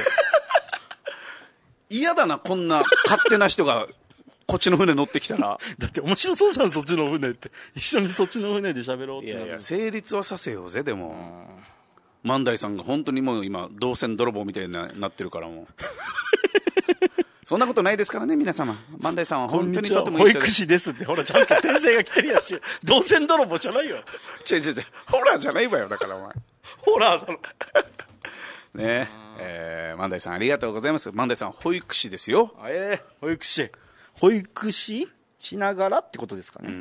嫌だな、こんな勝手な人がこっちの船乗ってきたら。 だって面白そうじゃん、そっちの船って。一緒にそっちの船で喋ろうって。 いやいや、成立はさせようぜ。でも万代さんが本当にもう今銅線泥棒みたいになってるから、もうそんなことないですからね皆様。万代さんは本当にとてもいい人です。 保育士ですって、ほらちゃんと訂正が来てるやし。銅線泥棒じゃないよ。 違う違う違う、ホラーじゃないわよ、だからお前ホラーだろねえ、えー、万代さんありがとうございます。万代さん保育士ですよ。 えー、保育士保育士しながらってことですかね。うん、うん、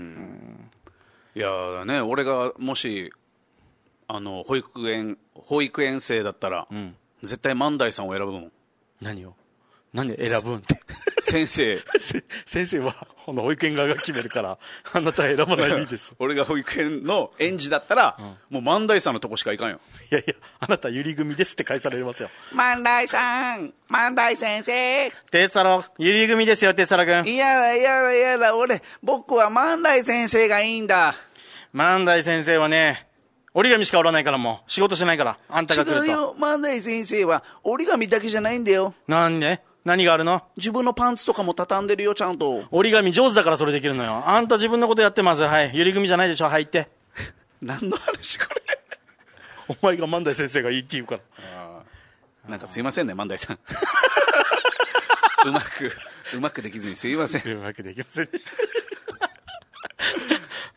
いやね、俺がもしあの保育園保育園生だったら、うん、絶対万代さんを選ぶもん。 何を何で選ぶんって先生先生は保育園側が決めるからあなたは選ばないでいいです俺が保育園の園児だったら、うん、もう万代さんのとこしか行かんよ。 いやいや、あなたゆり組ですって返されますよ。 万代さん、万代先生、 テスタロゆり組ですよ、テスタロ君。 いやだいやだいやだ、俺僕は万代先生がいいんだ。 万代先生はね、折り紙しか折らないから、もう仕事しないから。あんたが来ると。 違うよ、万代先生は折り紙だけじゃないんだよ。 なんで何があるの？ 自分のパンツとかも畳んでるよ、ちゃんと。 折り紙上手だからそれできるのよ。あんた自分のことやってます。はい、ゆり組じゃないでしょ、入って何の話これお前が万代先生がいいって言うから。 あ、なんかすいませんね、万代さんうまくうまくできずにすいません。 うまくできませんでした、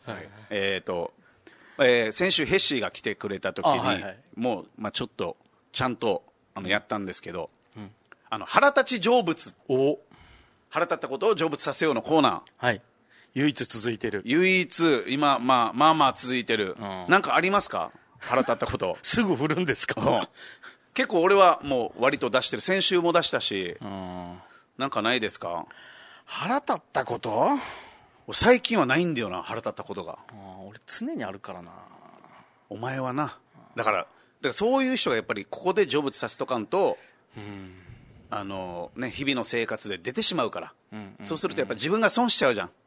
はい、 えっ、ー、と、えー、先週ヘッシーが来てくれた時に、はいはい、もう、まあ、ちょっとちゃんとあのやったんですけど、うん、あの腹立ち成仏、お腹立ったことを成仏させようのコーナー、 はい、唯一続いてる唯一今、まあ、まあまあ続いてる、うん、なんかありますか？腹立ったことすぐ振るんですか？うん、 結構俺はもう割と出してる。先週も出したし、うん、なんかないですか？ 腹立ったこと？ 最近はないんだよな、腹立ったことが。 あ、俺常にあるからな。 お前はな、だから、だからそういう人がやっぱりここで成仏させとかんと、うん、あのね、日々の生活で出てしまうから、うんうんうん、そうするとやっぱ自分が損しちゃうじゃん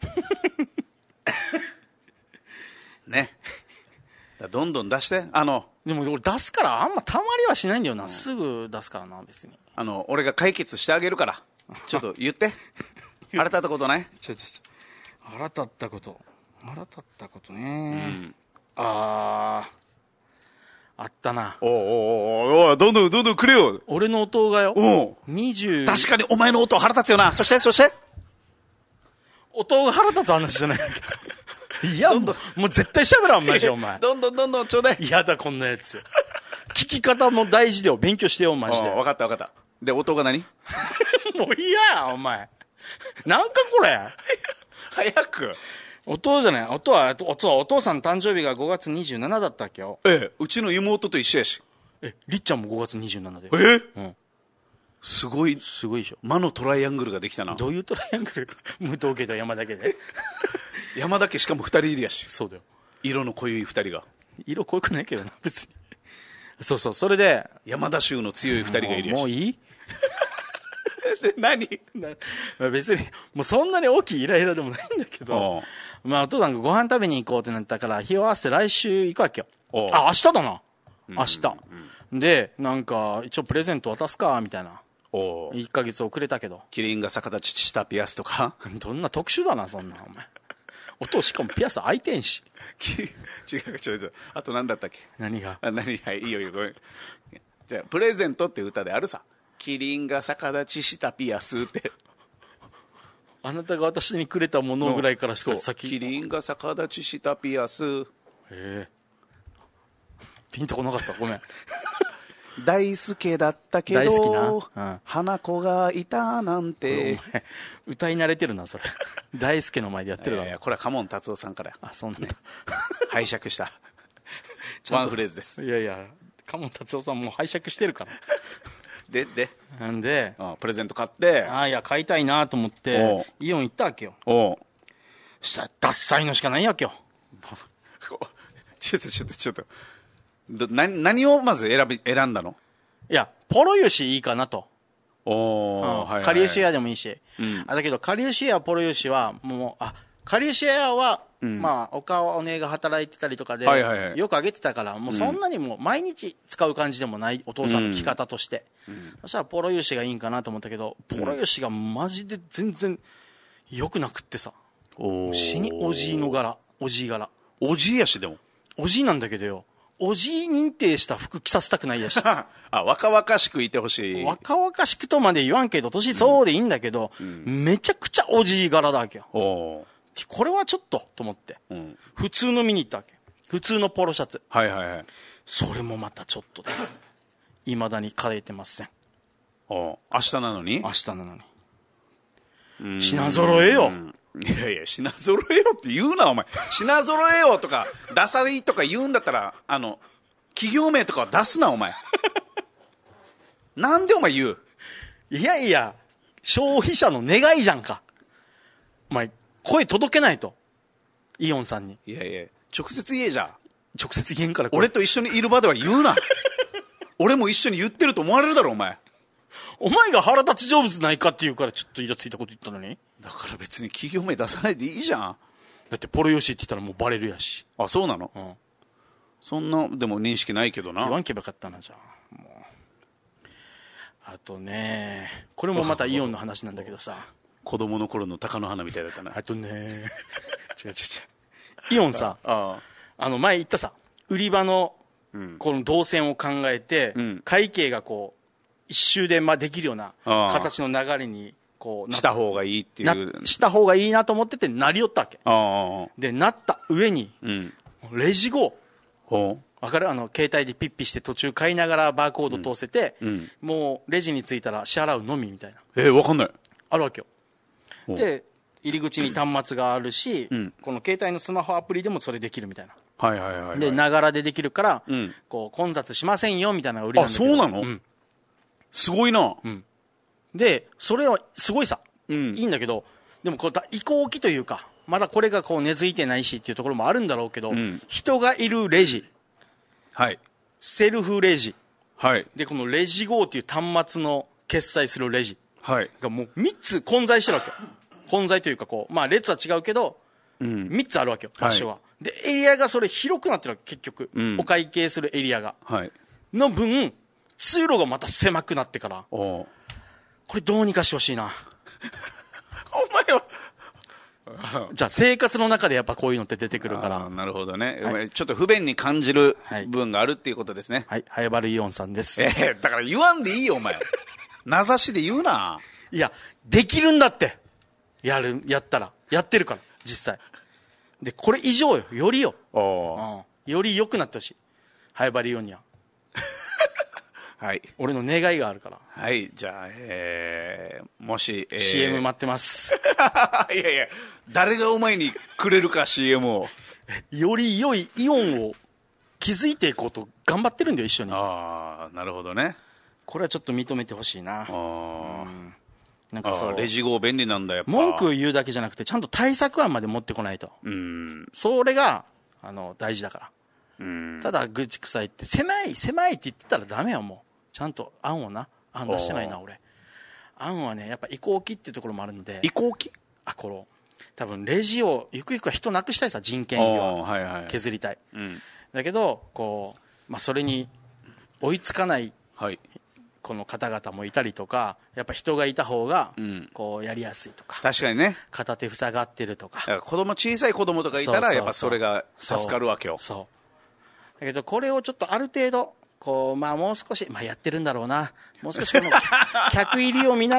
ね、だどんどん出して。あのでも俺出すからあんまたまりはしないんだよな、うん、すぐ出すからな。別にあの俺が解決してあげるからちょっと言って腹立ったことない？ ちょちょちょ腹立ったこと腹立ったことね、うん、あああったな。 おおおおお、どんどんどんどんくれよ。 俺の音がよ、 おにじゅう確かにお前の音腹立つよな。そしてそして音が腹立つ話じゃないいや、もう、もう絶対喋らんマジお前どんどんどんどんちょうだい。 嫌だこんなやつ聞き方も大事だよ、勉強してよマジで。 分かった分かった。で音が何もう嫌やお前なんかこれ早く。 音じゃない、音は、音はお父さん誕生日がごがつにじゅうしちだったっけよ。 ええ、うちの妹と一緒やし。 え、りっちゃんもごがつにじゅうしちで。 え、 うん、 すごい、 すごいでしょ。 魔のトライアングルができたな。 どういうトライアングル？武藤家と山田家で山田家しかもふたりいるやし。 そうだよ、 色の濃いふたりが。 色濃くないけどな別にそうそう、それで山田州の強いふたりがいるやし。 もういいで何別にもうそんなに大きいイライラでもないんだけど、まあお父さんがご飯食べに行こうってなったから日を合わせて来週行くわけよ。あ、明日だな、明日、うん、でなんか一応プレゼント渡すかみたいな。おいっかげつ遅れたけど。 キリンが逆立ちしたピアスとかどんな特殊だなそんなお前音しかもピアス開いてんし違う違う違う。あと何だったっけ？ 何が？ あ、何、はい、いいよいいよ、ごめん。じゃあプレゼントって歌であるさ。キリンが逆立ちしたピアスってあなたが私にくれたものぐらいからしたら先。 キリンが逆立ちしたピアス。へえピンとこなかった。ごめん。 大輔だったけど、 大好きな、うん、 花子がいたなんて。 歌い慣れてるな、それ。大輔の前でやってるだろ。 いやいや、これはカモン達夫さんから。 あ、そうなんだ。 拝借した。ワンフレーズです。 いやいや、カモン達夫さんもう拝借してるから。 で、で。 なんで、 ああプレゼント買って。 ああ、いや、買いたいなと思って、イオン行ったわけよ。おう。したら、ダッサいのしかないわけよ。 ちょっと、ちょっと、ちょっと。ど何何をまず選び選んだの？ いやポロ油脂いいかなと。 おー、うんはいはい、 カリウシエアでもいいし、 うん、 あだけどカリウシエアポロ油脂はもうあカリウシエアは、うん、まあお顔お姉が働いてたりとかで、はいはいはい、よくあげてたからもうそんなにもう毎日使う感じでもないお父さんの着方として、うん、そしたらポロ油脂がいいんかなと思ったけど、ポロ油脂がマジで全然良くなくってさ、お死におじいの柄おじい柄おじいやしでもおじいなんだけどよ、おじい認定した服着させたくないやし。 あ、若々しくいてほしい。 若々しくとまで言わんけど、年そうでいいんだけど、うん、めちゃくちゃおじい柄だわけよ。おこれはちょっと、と思って、うん。普通の見に行ったわけ。普通のポロシャツ。 はいはいはい。 それもまたちょっとで、未だに枯れてません。 お明日なのに明日なのに。品揃えよ。 いやいや、品揃えよって言うな、お前。品揃えよとか、ダサいとか言うんだったら、あの、企業名とかは出すな、お前。なんでお前言う？ いやいや、消費者の願いじゃんか。お前、声届けないと。イオンさんに。 いやいや、直接言えじゃん。 直接言えんから。 俺と一緒にいる場では言うな。俺も一緒に言ってると思われるだろ、お前。 お前が腹立ち成仏ないかって言うからちょっとイラついたこと言ったのに。 だから別に企業名出さないでいいじゃん。 だってポロヨシって言ったらもうバレるやし。 あ、そうなの？うん。そんなでも認識ないけどな。 言わんけばよかったな、じゃあ。もうあとね、これもまたイオンの話なんだけどさ。 子供の頃の鷹の花みたいだったな。 あとね、違う違う違う。イオンさ、あ, あ, あの前言ったさ、売り場のこの動線を考えて、うん、会計がこう一周でまあできるような形の流れにこうした方がいいっていうした方がいいなと思っててなりよったわけ。あでなった上に、うん、レジ後わかる？あの携帯でピッピして途中買いながらバーコード通せて、うんうん、もうレジに着いたら支払うのみみたいな。 えー、わかんない。 あるわけよ。で入り口に端末があるし、うん、この携帯のスマホアプリでもそれできるみたいな。 はいはいはい、はい、 でながらでできるから、うん、こう混雑しませんよみたいな売りなんだけど。 あ、そうなの？うん、すごいな。 うん、でそれはすごいさ、うん、いいんだけど、でもこれ移行期というかまだこれがこう根付いてないしっていうところもあるんだろうけど、うん、人がいるレジ、はい、セルフレジ、はい、でこのレジ号っていう端末の決済するレジ、はい、がもうみっつ混在してるわけ。混在というかこう、まあ、列は違うけど、うん、みっつあるわけよ場所は、はい、でエリアがそれ広くなってるわけ結局、うん、お会計するエリアが、はい、の分通路がまた狭くなってからこれどうにかしてほしいな。 お前はじゃあ生活の中でやっぱこういうのって出てくるから。 なるほどね、はい、ちょっと不便に感じる部分があるっていうことですね。 はい、はやばるイオンさんです。 えー、だから言わんでいいよお前。名指しで言うな。 いやできるんだってやるやったらやってるから実際でこれ以上よよりよ、うん、より良くなってほしいはやばるイオンには。はい、俺の願いがあるから。 はい、じゃあ、えー、もし、えー、 シーエム 待ってます。 いやいや誰がお前にくれるか シーエム を。 より良いイオンを築いていこうと頑張ってるんだよ一緒に。 ああなるほどね。 これはちょっと認めてほしいな。あ、うん、なんかそうレジ号便利なんだやっぱ。 文句言うだけじゃなくてちゃんと対策案まで持ってこないと。うん、それがあの大事だから。うん、ただ愚痴臭いって狭い狭いって言ってたらダメよ。もうちゃんと案をな案出してないな俺。案はねやっぱ移行期っていうところもあるので。 移行期？ あこの多分レジをゆくゆくは人なくしたいさ人件費は、はいはい、削りたい、うん、だけどこう、まあ、それに追いつかない、はい、この方々もいたりとかやっぱ人がいた方がこうやりやすいとか、 確かにね片手塞がってるとか、 だから子供小さい子供とかいたらやっぱそれが助かるわけよ。 そうそうだけどこれをちょっとある程度こう、まあ、もう少し、まあ、やってるんだろうなもう少しこの客入りを見ながら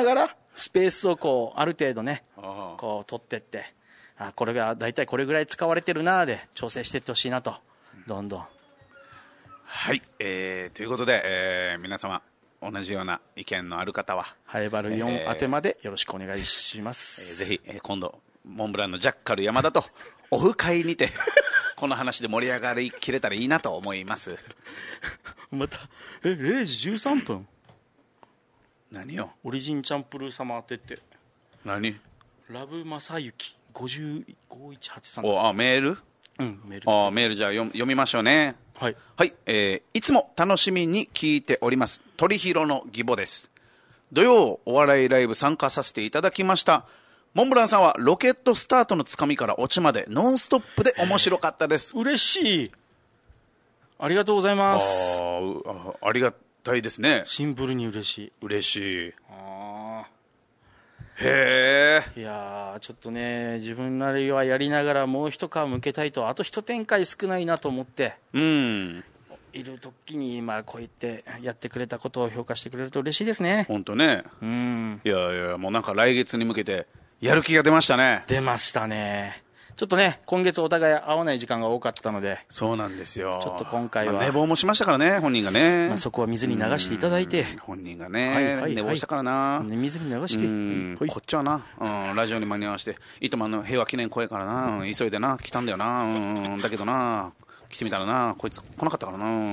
スペースをこうある程度ねああこう取ってって、あこれが大体これぐらい使われてるなで調整していってほしいなと、どんどん。 はい、えー、ということで、えー、皆様同じような意見のある方はハイバルよん宛てまでよろしくお願いします、 えー、ぜひ、えー、今度モンブランのジャッカル山田とオフ会にてこの話で盛り上がりきれたらいいなと思います。 またえれいじじゅうさんぷん何よオリジンチャンプルー様宛てって何ラブ正幸ごじゅうごいちはちさんおあメールうんメールあメールじゃあ読読みましょうね。 はい、 はいえー、いつも楽しみに聞いております鳥広の義母です。土曜お笑いライブ参加させていただきました。モンブランさんはロケットスタートのつかみからオチまでノンストップで面白かったです。 嬉しい、ありがとうございます。 あ, あ, ありがたいですね。 シンプルに嬉しい。 嬉しい。 あへえ。 いやちょっとね自分なりはやりながらもう一皮向けたいと、あと一展開少ないなと思ってうんいる時に今こう言ってやってくれたことを評価してくれると嬉しいですね。 本当ね。 うんいやいやもうなんか来月に向けてやる気が出ましたね。 出ましたね。ちょっとね今月お互い会わない時間が多かったので、 そうなんですよ。 ちょっと今回は、 まあ寝坊もしましたからね本人がね、 まあ、そこは水に流していただいて、 本人がね、 はいはいはい、 寝坊したからな、 ね、水に流して、 うんはい、 こっちはな、うん、ラジオに間に合わせて糸満の平和記念公園からな、うん、急いでな来たんだよな、うん、だけどな来てみたらなこいつ来なかったからな、うん、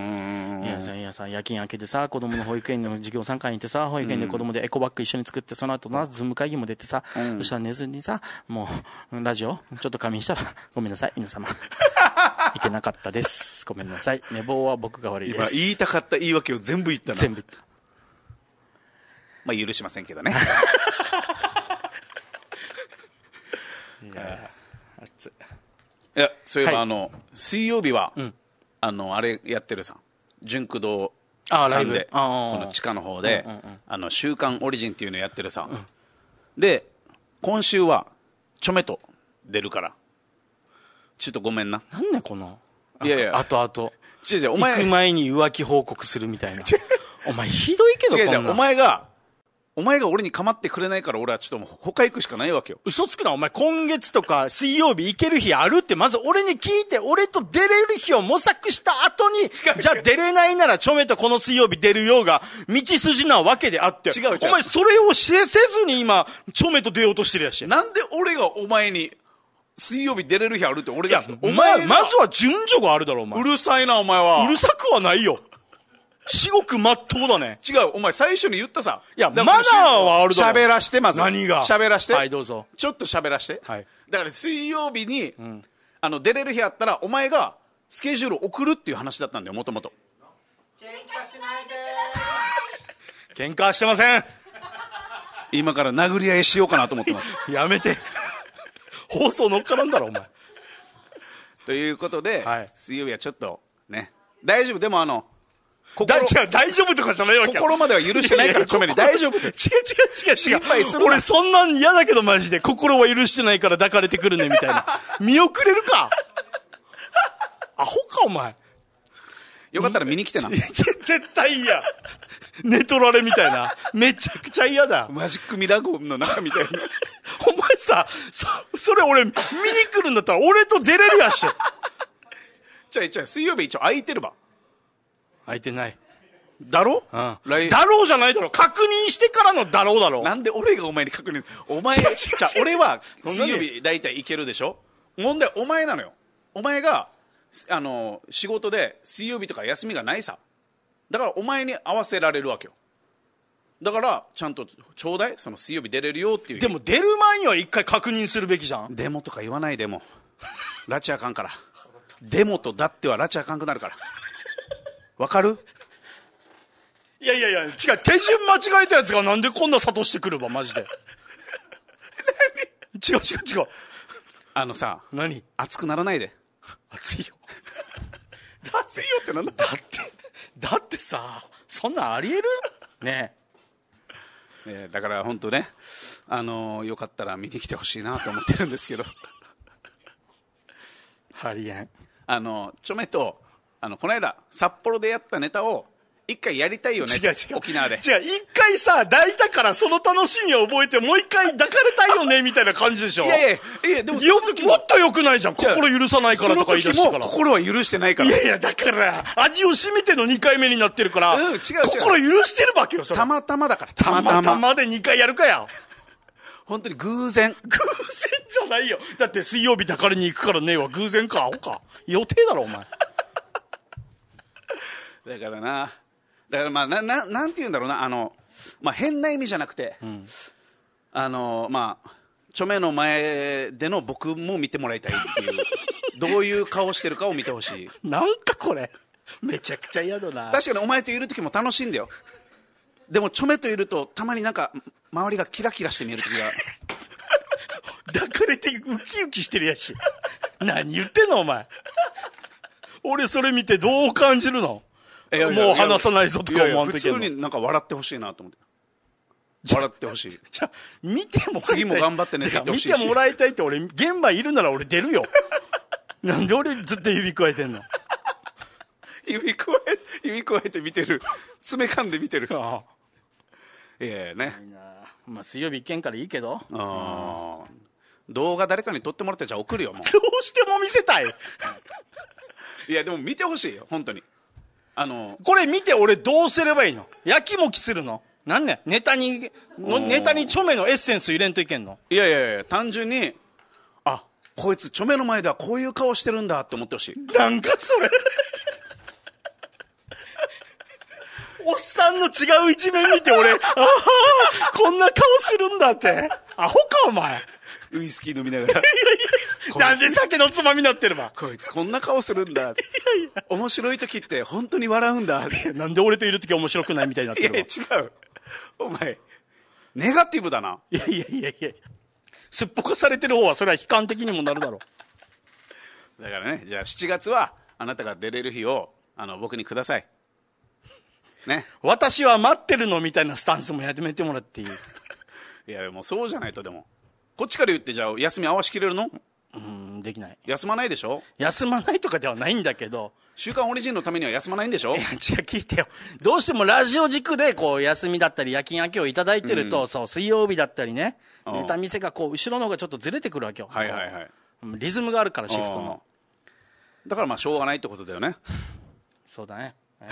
いやさいやさ夜勤明けてさ子供の保育園の授業参観に行ってさ保育園で子供でエコバッグ一緒に作って、その後なズーム会議も出てさ、うん、そしたら寝ずにさもうラジオちょっと仮眠したらごめんなさい皆様いけなかったです、ごめんなさい、寝坊は僕が悪いです。 今言いたかった言い訳を全部言ったな。 全部言った。 まあ許しませんけどねいや熱い。 いやそういえば、 はい、 あの水曜日は、 うん、 あのあれやってるさ純駆動あさんでこあの地下の方で、 うんうんうん、 あの週刊オリジンっていうのやってるさ、うん、で今週はチョメと出るからちょっとごめんな。 なんでこのいやいやあとあと違う違うお前行く前に浮気報告するみたいなお前ひどいけど違う違うこんなお前がお前が俺に構ってくれないから俺はちょっともう他行くしかないわけよ。 嘘つくなお前。今月とか水曜日行ける日あるってまず俺に聞いて、俺と出れる日を模索した後にじゃあ出れないならちょめとこの水曜日出るようが道筋なわけであって、 違う違うお前それをせずに今ちょめと出ようとしてるやし。 なんで俺がお前に水曜日出れる日あるって俺がいやお前まずは順序があるだろお前。 うるさいなお前は。 うるさくはないよ。至極まっとうだね。 違うお前最初に言ったさ。 いやマナーはあるだろ。 喋らしてまず。 何が喋らして。 はいどうぞ。 ちょっと喋らして。 はい。 だから水曜日に、 うん、 あの出れる日あったらお前がスケジュール送るっていう話だったんだよもともと。 喧嘩しないで喧嘩してません。 今から殴り合いしようかなと思ってます。 やめて。放送乗っからんだろお前。 ということで、 はい、 水曜日はちょっとね大丈夫。でもあのだ違う大丈夫とかじゃないわけ。 心までは許してないからちょめに大丈夫。違う違う違う違う。 俺そんなん嫌だけどマジで心は許してないから抱かれてくるねみたいな。見送れるか。アホかお前。 よかったら見に来てな。 絶対嫌。寝取られみたいな。めちゃくちゃ嫌だ。 マジックミラー号の中みたいな。 お前さ そ, それ俺見に来るんだったら俺と出れるやし。 じゃあじゃあ水曜日一応空いてるば。 空いてないだろ、 うん、 来だろうじゃないだろ。確認してからのだろうだろ。 なんで俺がお前に確認。お前じゃあ俺は水曜日大体行けるでしょ。問題お前なのよ。お前があの仕事で水曜日とか休みがないさ。だからお前に合わせられるわけよ。だからちゃんとちょうだいその水曜日出れるよっていう。 でも出る前には一回確認するべきじゃん。 デモとか言わないでも拉致あかんから。デモとだっては拉致あかんくなるから。わかる？ いやいやいや違う。手順間違えたやつがなんでこんな諭してくるわマジで。違う違う違う。 あのさ何熱くならないで。 熱いよ。 熱いよってなんだ。 だってだってさそんなんありえるねえ。えー、だから本当ねあのー、よかったら見に来てほしいなと思ってるんですけど。 ありえん。 あのちょめとあのこの間札幌でやったネタを一回やりたいよね。 違う違う。 沖縄で。 違う、一回さ、抱いたからその楽しみを覚えて、もう一回抱かれたいよね、みたいな感じでしょ。 いやいや、いや、でもその時も。 もっと良くないじゃん。心許さないからとか言い出してから。 その時も心は許してないから。 いやいや、だから、味を占めてのにかいめになってるから、 うん、違う違う。 心許してるわけよ、それ。 たまたまだから、 たまたま。たまたまでにかいやるかや。 本当に偶然。 偶然じゃないよ。だって水曜日抱かれに行くからねえわ。偶然か、アホか。予定だろ、お前。 だからな。だからまあ、な、な、なんて言うんだろうな、あの、まあ変な意味じゃなくて、うん、あの、まあ、著名の前での僕も見てもらいたいっていう、どういう顔してるかを見てほしい。 なんかこれ、めちゃくちゃ嫌だな。 確かにお前といる時も楽しいんだよ。でも著名といると、たまになんか、周りがキラキラして見える時が。 抱かれてウキウキしてるやし。何言ってんのお前。俺それ見てどう感じるの？いやいやもう話さないぞとか思わんといけんの。 普通になんか笑ってほしいなと思って。笑ってほしい。 じゃ見てもらいたい。 次も頑張ってねって言ってほしいし。 見てもらいたいって俺、現場いるなら俺出るよ。なんで俺ずっと指加えてんの？ 指加え、指加えて見てる。爪噛んで見てる。ああ。いやいやね。いいな。 まあ水曜日一見からいいけど。 ああ。動画誰かに撮ってもらってじゃあ送るよ、もう。 どうしても見せたい。 いやでも見てほしいよ、本当に。あのこれ見て俺どうすればいいの？やきもきするの？なんねネタにのネタに著名のエッセンス入れんといけんの？ いやいやいや、単純にあ、こいつ著名の前ではこういう顔してるんだって思ってほしい。 なんかそれおっさんの違う一面見て俺、ああこんな顔するんだって。アホかお前。 ウイスキー飲みながらなんで酒のつまみになってるわ。 こいつこんな顔するんだ。いやいや面白い時って本当に笑うんだ。 なんで俺といる時面白くないみたいになってるわ。 いや違う、お前ネガティブだな。 いやいやいやいや、すっぽかされてる方はそれは悲観的にもなるだろう。だからね、じゃあしちがつはあなたが出れる日をあの僕にくださいね。 私は待ってるのみたいなスタンスもやめてもらっていい？ いやもうそうじゃないと。でもこっちから言ってじゃあ休み合わしきれるの？ うん、できない。 休まないでしょ？ 休まないとかではないんだけど、 週刊オリジンのためには休まないんでしょ？ いや違う、聞いてよ。どうしてもラジオ軸でこう休みだったり夜勤明けをいただいてると、うん、そう水曜日だったりね、ネタ見せがこう後ろの方がちょっとずれてくるわけよ。 はいはいはい。 リズムがあるからシフトの。 だからまあしょうがないってことだよね。 そうだね。はい、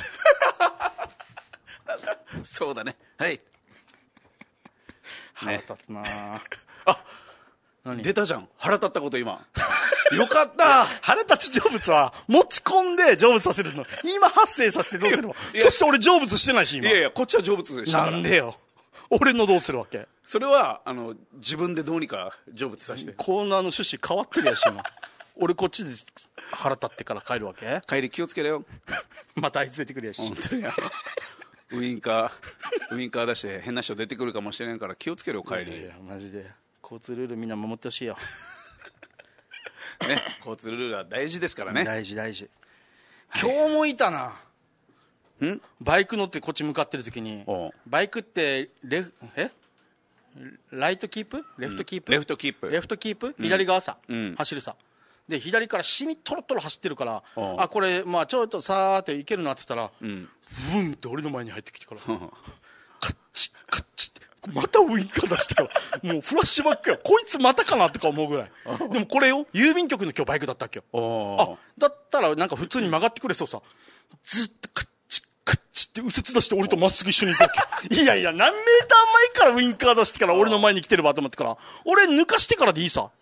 そうだね。はい。 腹立つなあ、何出たじゃん、腹立ったこと今。よかった腹立つ成仏は持ち込んで成仏させるの。今発生させてどうするの？そして俺成仏してないし今。 いやいやこっちは成仏したから。 なんでよ。俺のどうするわけ？ それはあの自分でどうにか成仏させて。 コーナーの趣旨変わってるやし今。俺こっちで腹立ってから帰るわけ？ 帰り気をつけろよ。 またあいつ出てくるやし。 本当にウインカーウインカー出して変な人出てくるかもしれないから気をつけろよ帰り。いやいやマジで交通ルールみんな守ってほしいよ。 ね、交通ルールは大事ですからね。 大事大事。今日もいたな。んバイク乗ってこっち向かってる時に、バイクってレフえライトキープレフトキープ、 うん、レフトキープレフトキープ、うん、左側さ、うん、走るさで左からシミトロトロ走ってるから、あこれまあちょっとさーっていけるなって言ったら、うん、ブンって俺の前に入ってきてからカッチカッチってまたウインカー出してからもうフラッシュバックやこいつまたかなとか思うぐらい。でもこれよ郵便局の今日バイクだったっけよ。あだったらなんか普通に曲がってくれそうさ。ずっとカッチカッチって右折出して俺とまっすぐ一緒に行くわけ。いやいや何メーター前からウインカー出してから俺の前に来てるわと思ってから俺抜かしてからでいいさ。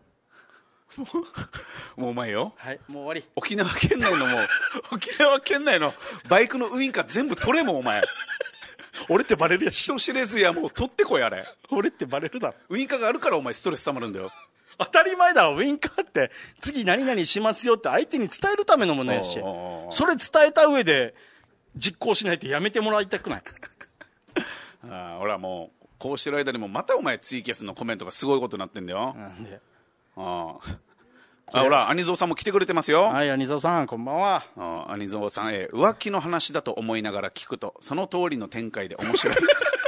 もうお前よ、 はいもう終わり。 沖縄県内のもう沖縄県内のバイクのウインカー全部取れもお前。 俺ってバレるやし。 人知れずやもう取ってこいあれ。 俺ってバレるだろ。 ウインカーがあるからお前ストレス溜まるんだよ。 当たり前だろ。ウインカーって次何々しますよって相手に伝えるためのものやし、それ伝えた上で実行しないとやめてもらいたくない。 ああ俺はもうこうしてる間にもまたお前ツイキャスのコメントがすごいことになってんだよ。 なんであああほら、アニゾーさんも来てくれてますよ。 はい、アニゾーさん、こんばんは。 あアニゾーさん、え浮気の話だと思いながら聞くと、その通りの展開で面白い。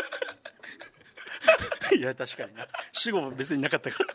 いや、確かにな。主語も別になかったから。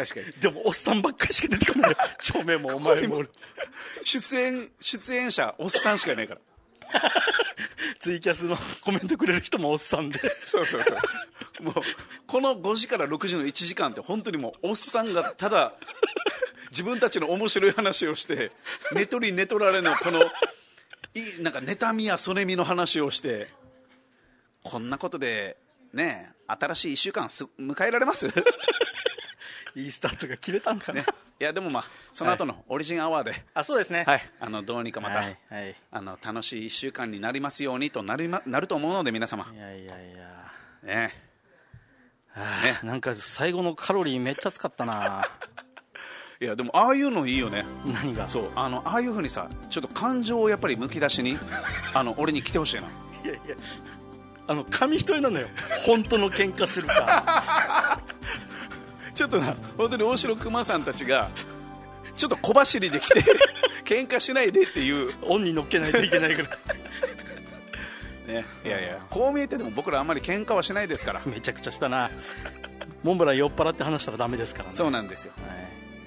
確かに。 でも、おっさんばっかりしか出てこないよ。著名もお前も。 出演、出演者、おっさんしかいないから。 ツイキャスのコメントくれる人もおっさんでそうそうそうもうこのごじからろくじのいちじかんって本当にもうおっさんがただ自分たちの面白い話をして寝取り寝取られのこのいなんか妬みやそねみの話をして、こんなことでね新しいいっしゅうかんす迎えられますいいスタートが切れたんかな、 ね、いやでもまあその後のオリジンアワーで、はい、 あそうですね、 はい、あのどうにかまた、 はいはい、 あの楽しいいっしゅうかんになりますようにとなる、ま、なると思うので皆様、 いやいやいやねね、なんか最後のカロリーめっちゃ使ったないやでもああいうのいいよね。 何が？ そうあのああいうふうにさちょっと感情をやっぱりむき出しにあの俺に来てほしいな。 いやいやあの紙一重なのよ本当の喧嘩するかちょっとな本当に大城熊さんたちがちょっと小走りで来て喧嘩しないでっていうオンに乗っけないといけないぐらいね、いやいやこう見えてでも僕らあんまり喧嘩はしないですから。 めちゃくちゃしたな。モンブラン酔っ払って話したらダメですからね。 そうなんですよ、はい、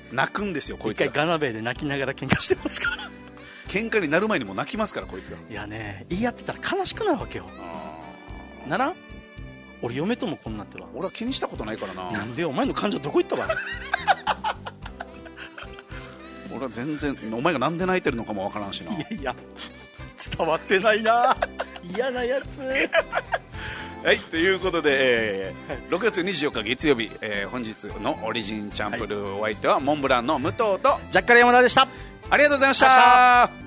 泣くんですよこいつが。 一回ガナベイで泣きながら喧嘩してますから喧嘩になる前にも泣きますからこいつが。 いやね言い合ってたら悲しくなるわけよ。なら俺嫁ともこんなってわ。 俺は気にしたことないからな。 なんでお前の感情どこ行ったわ俺は全然お前がなんで泣いてるのかもわからんしな。 いやいや伝わってないな嫌なやつはいということで、えー、ろくがつにじゅうよっか月曜日、えー、本日のオリジンチャンプルー、はい、お相手はモンブランの武藤とジャッカル山田でした。 ありがとうございました。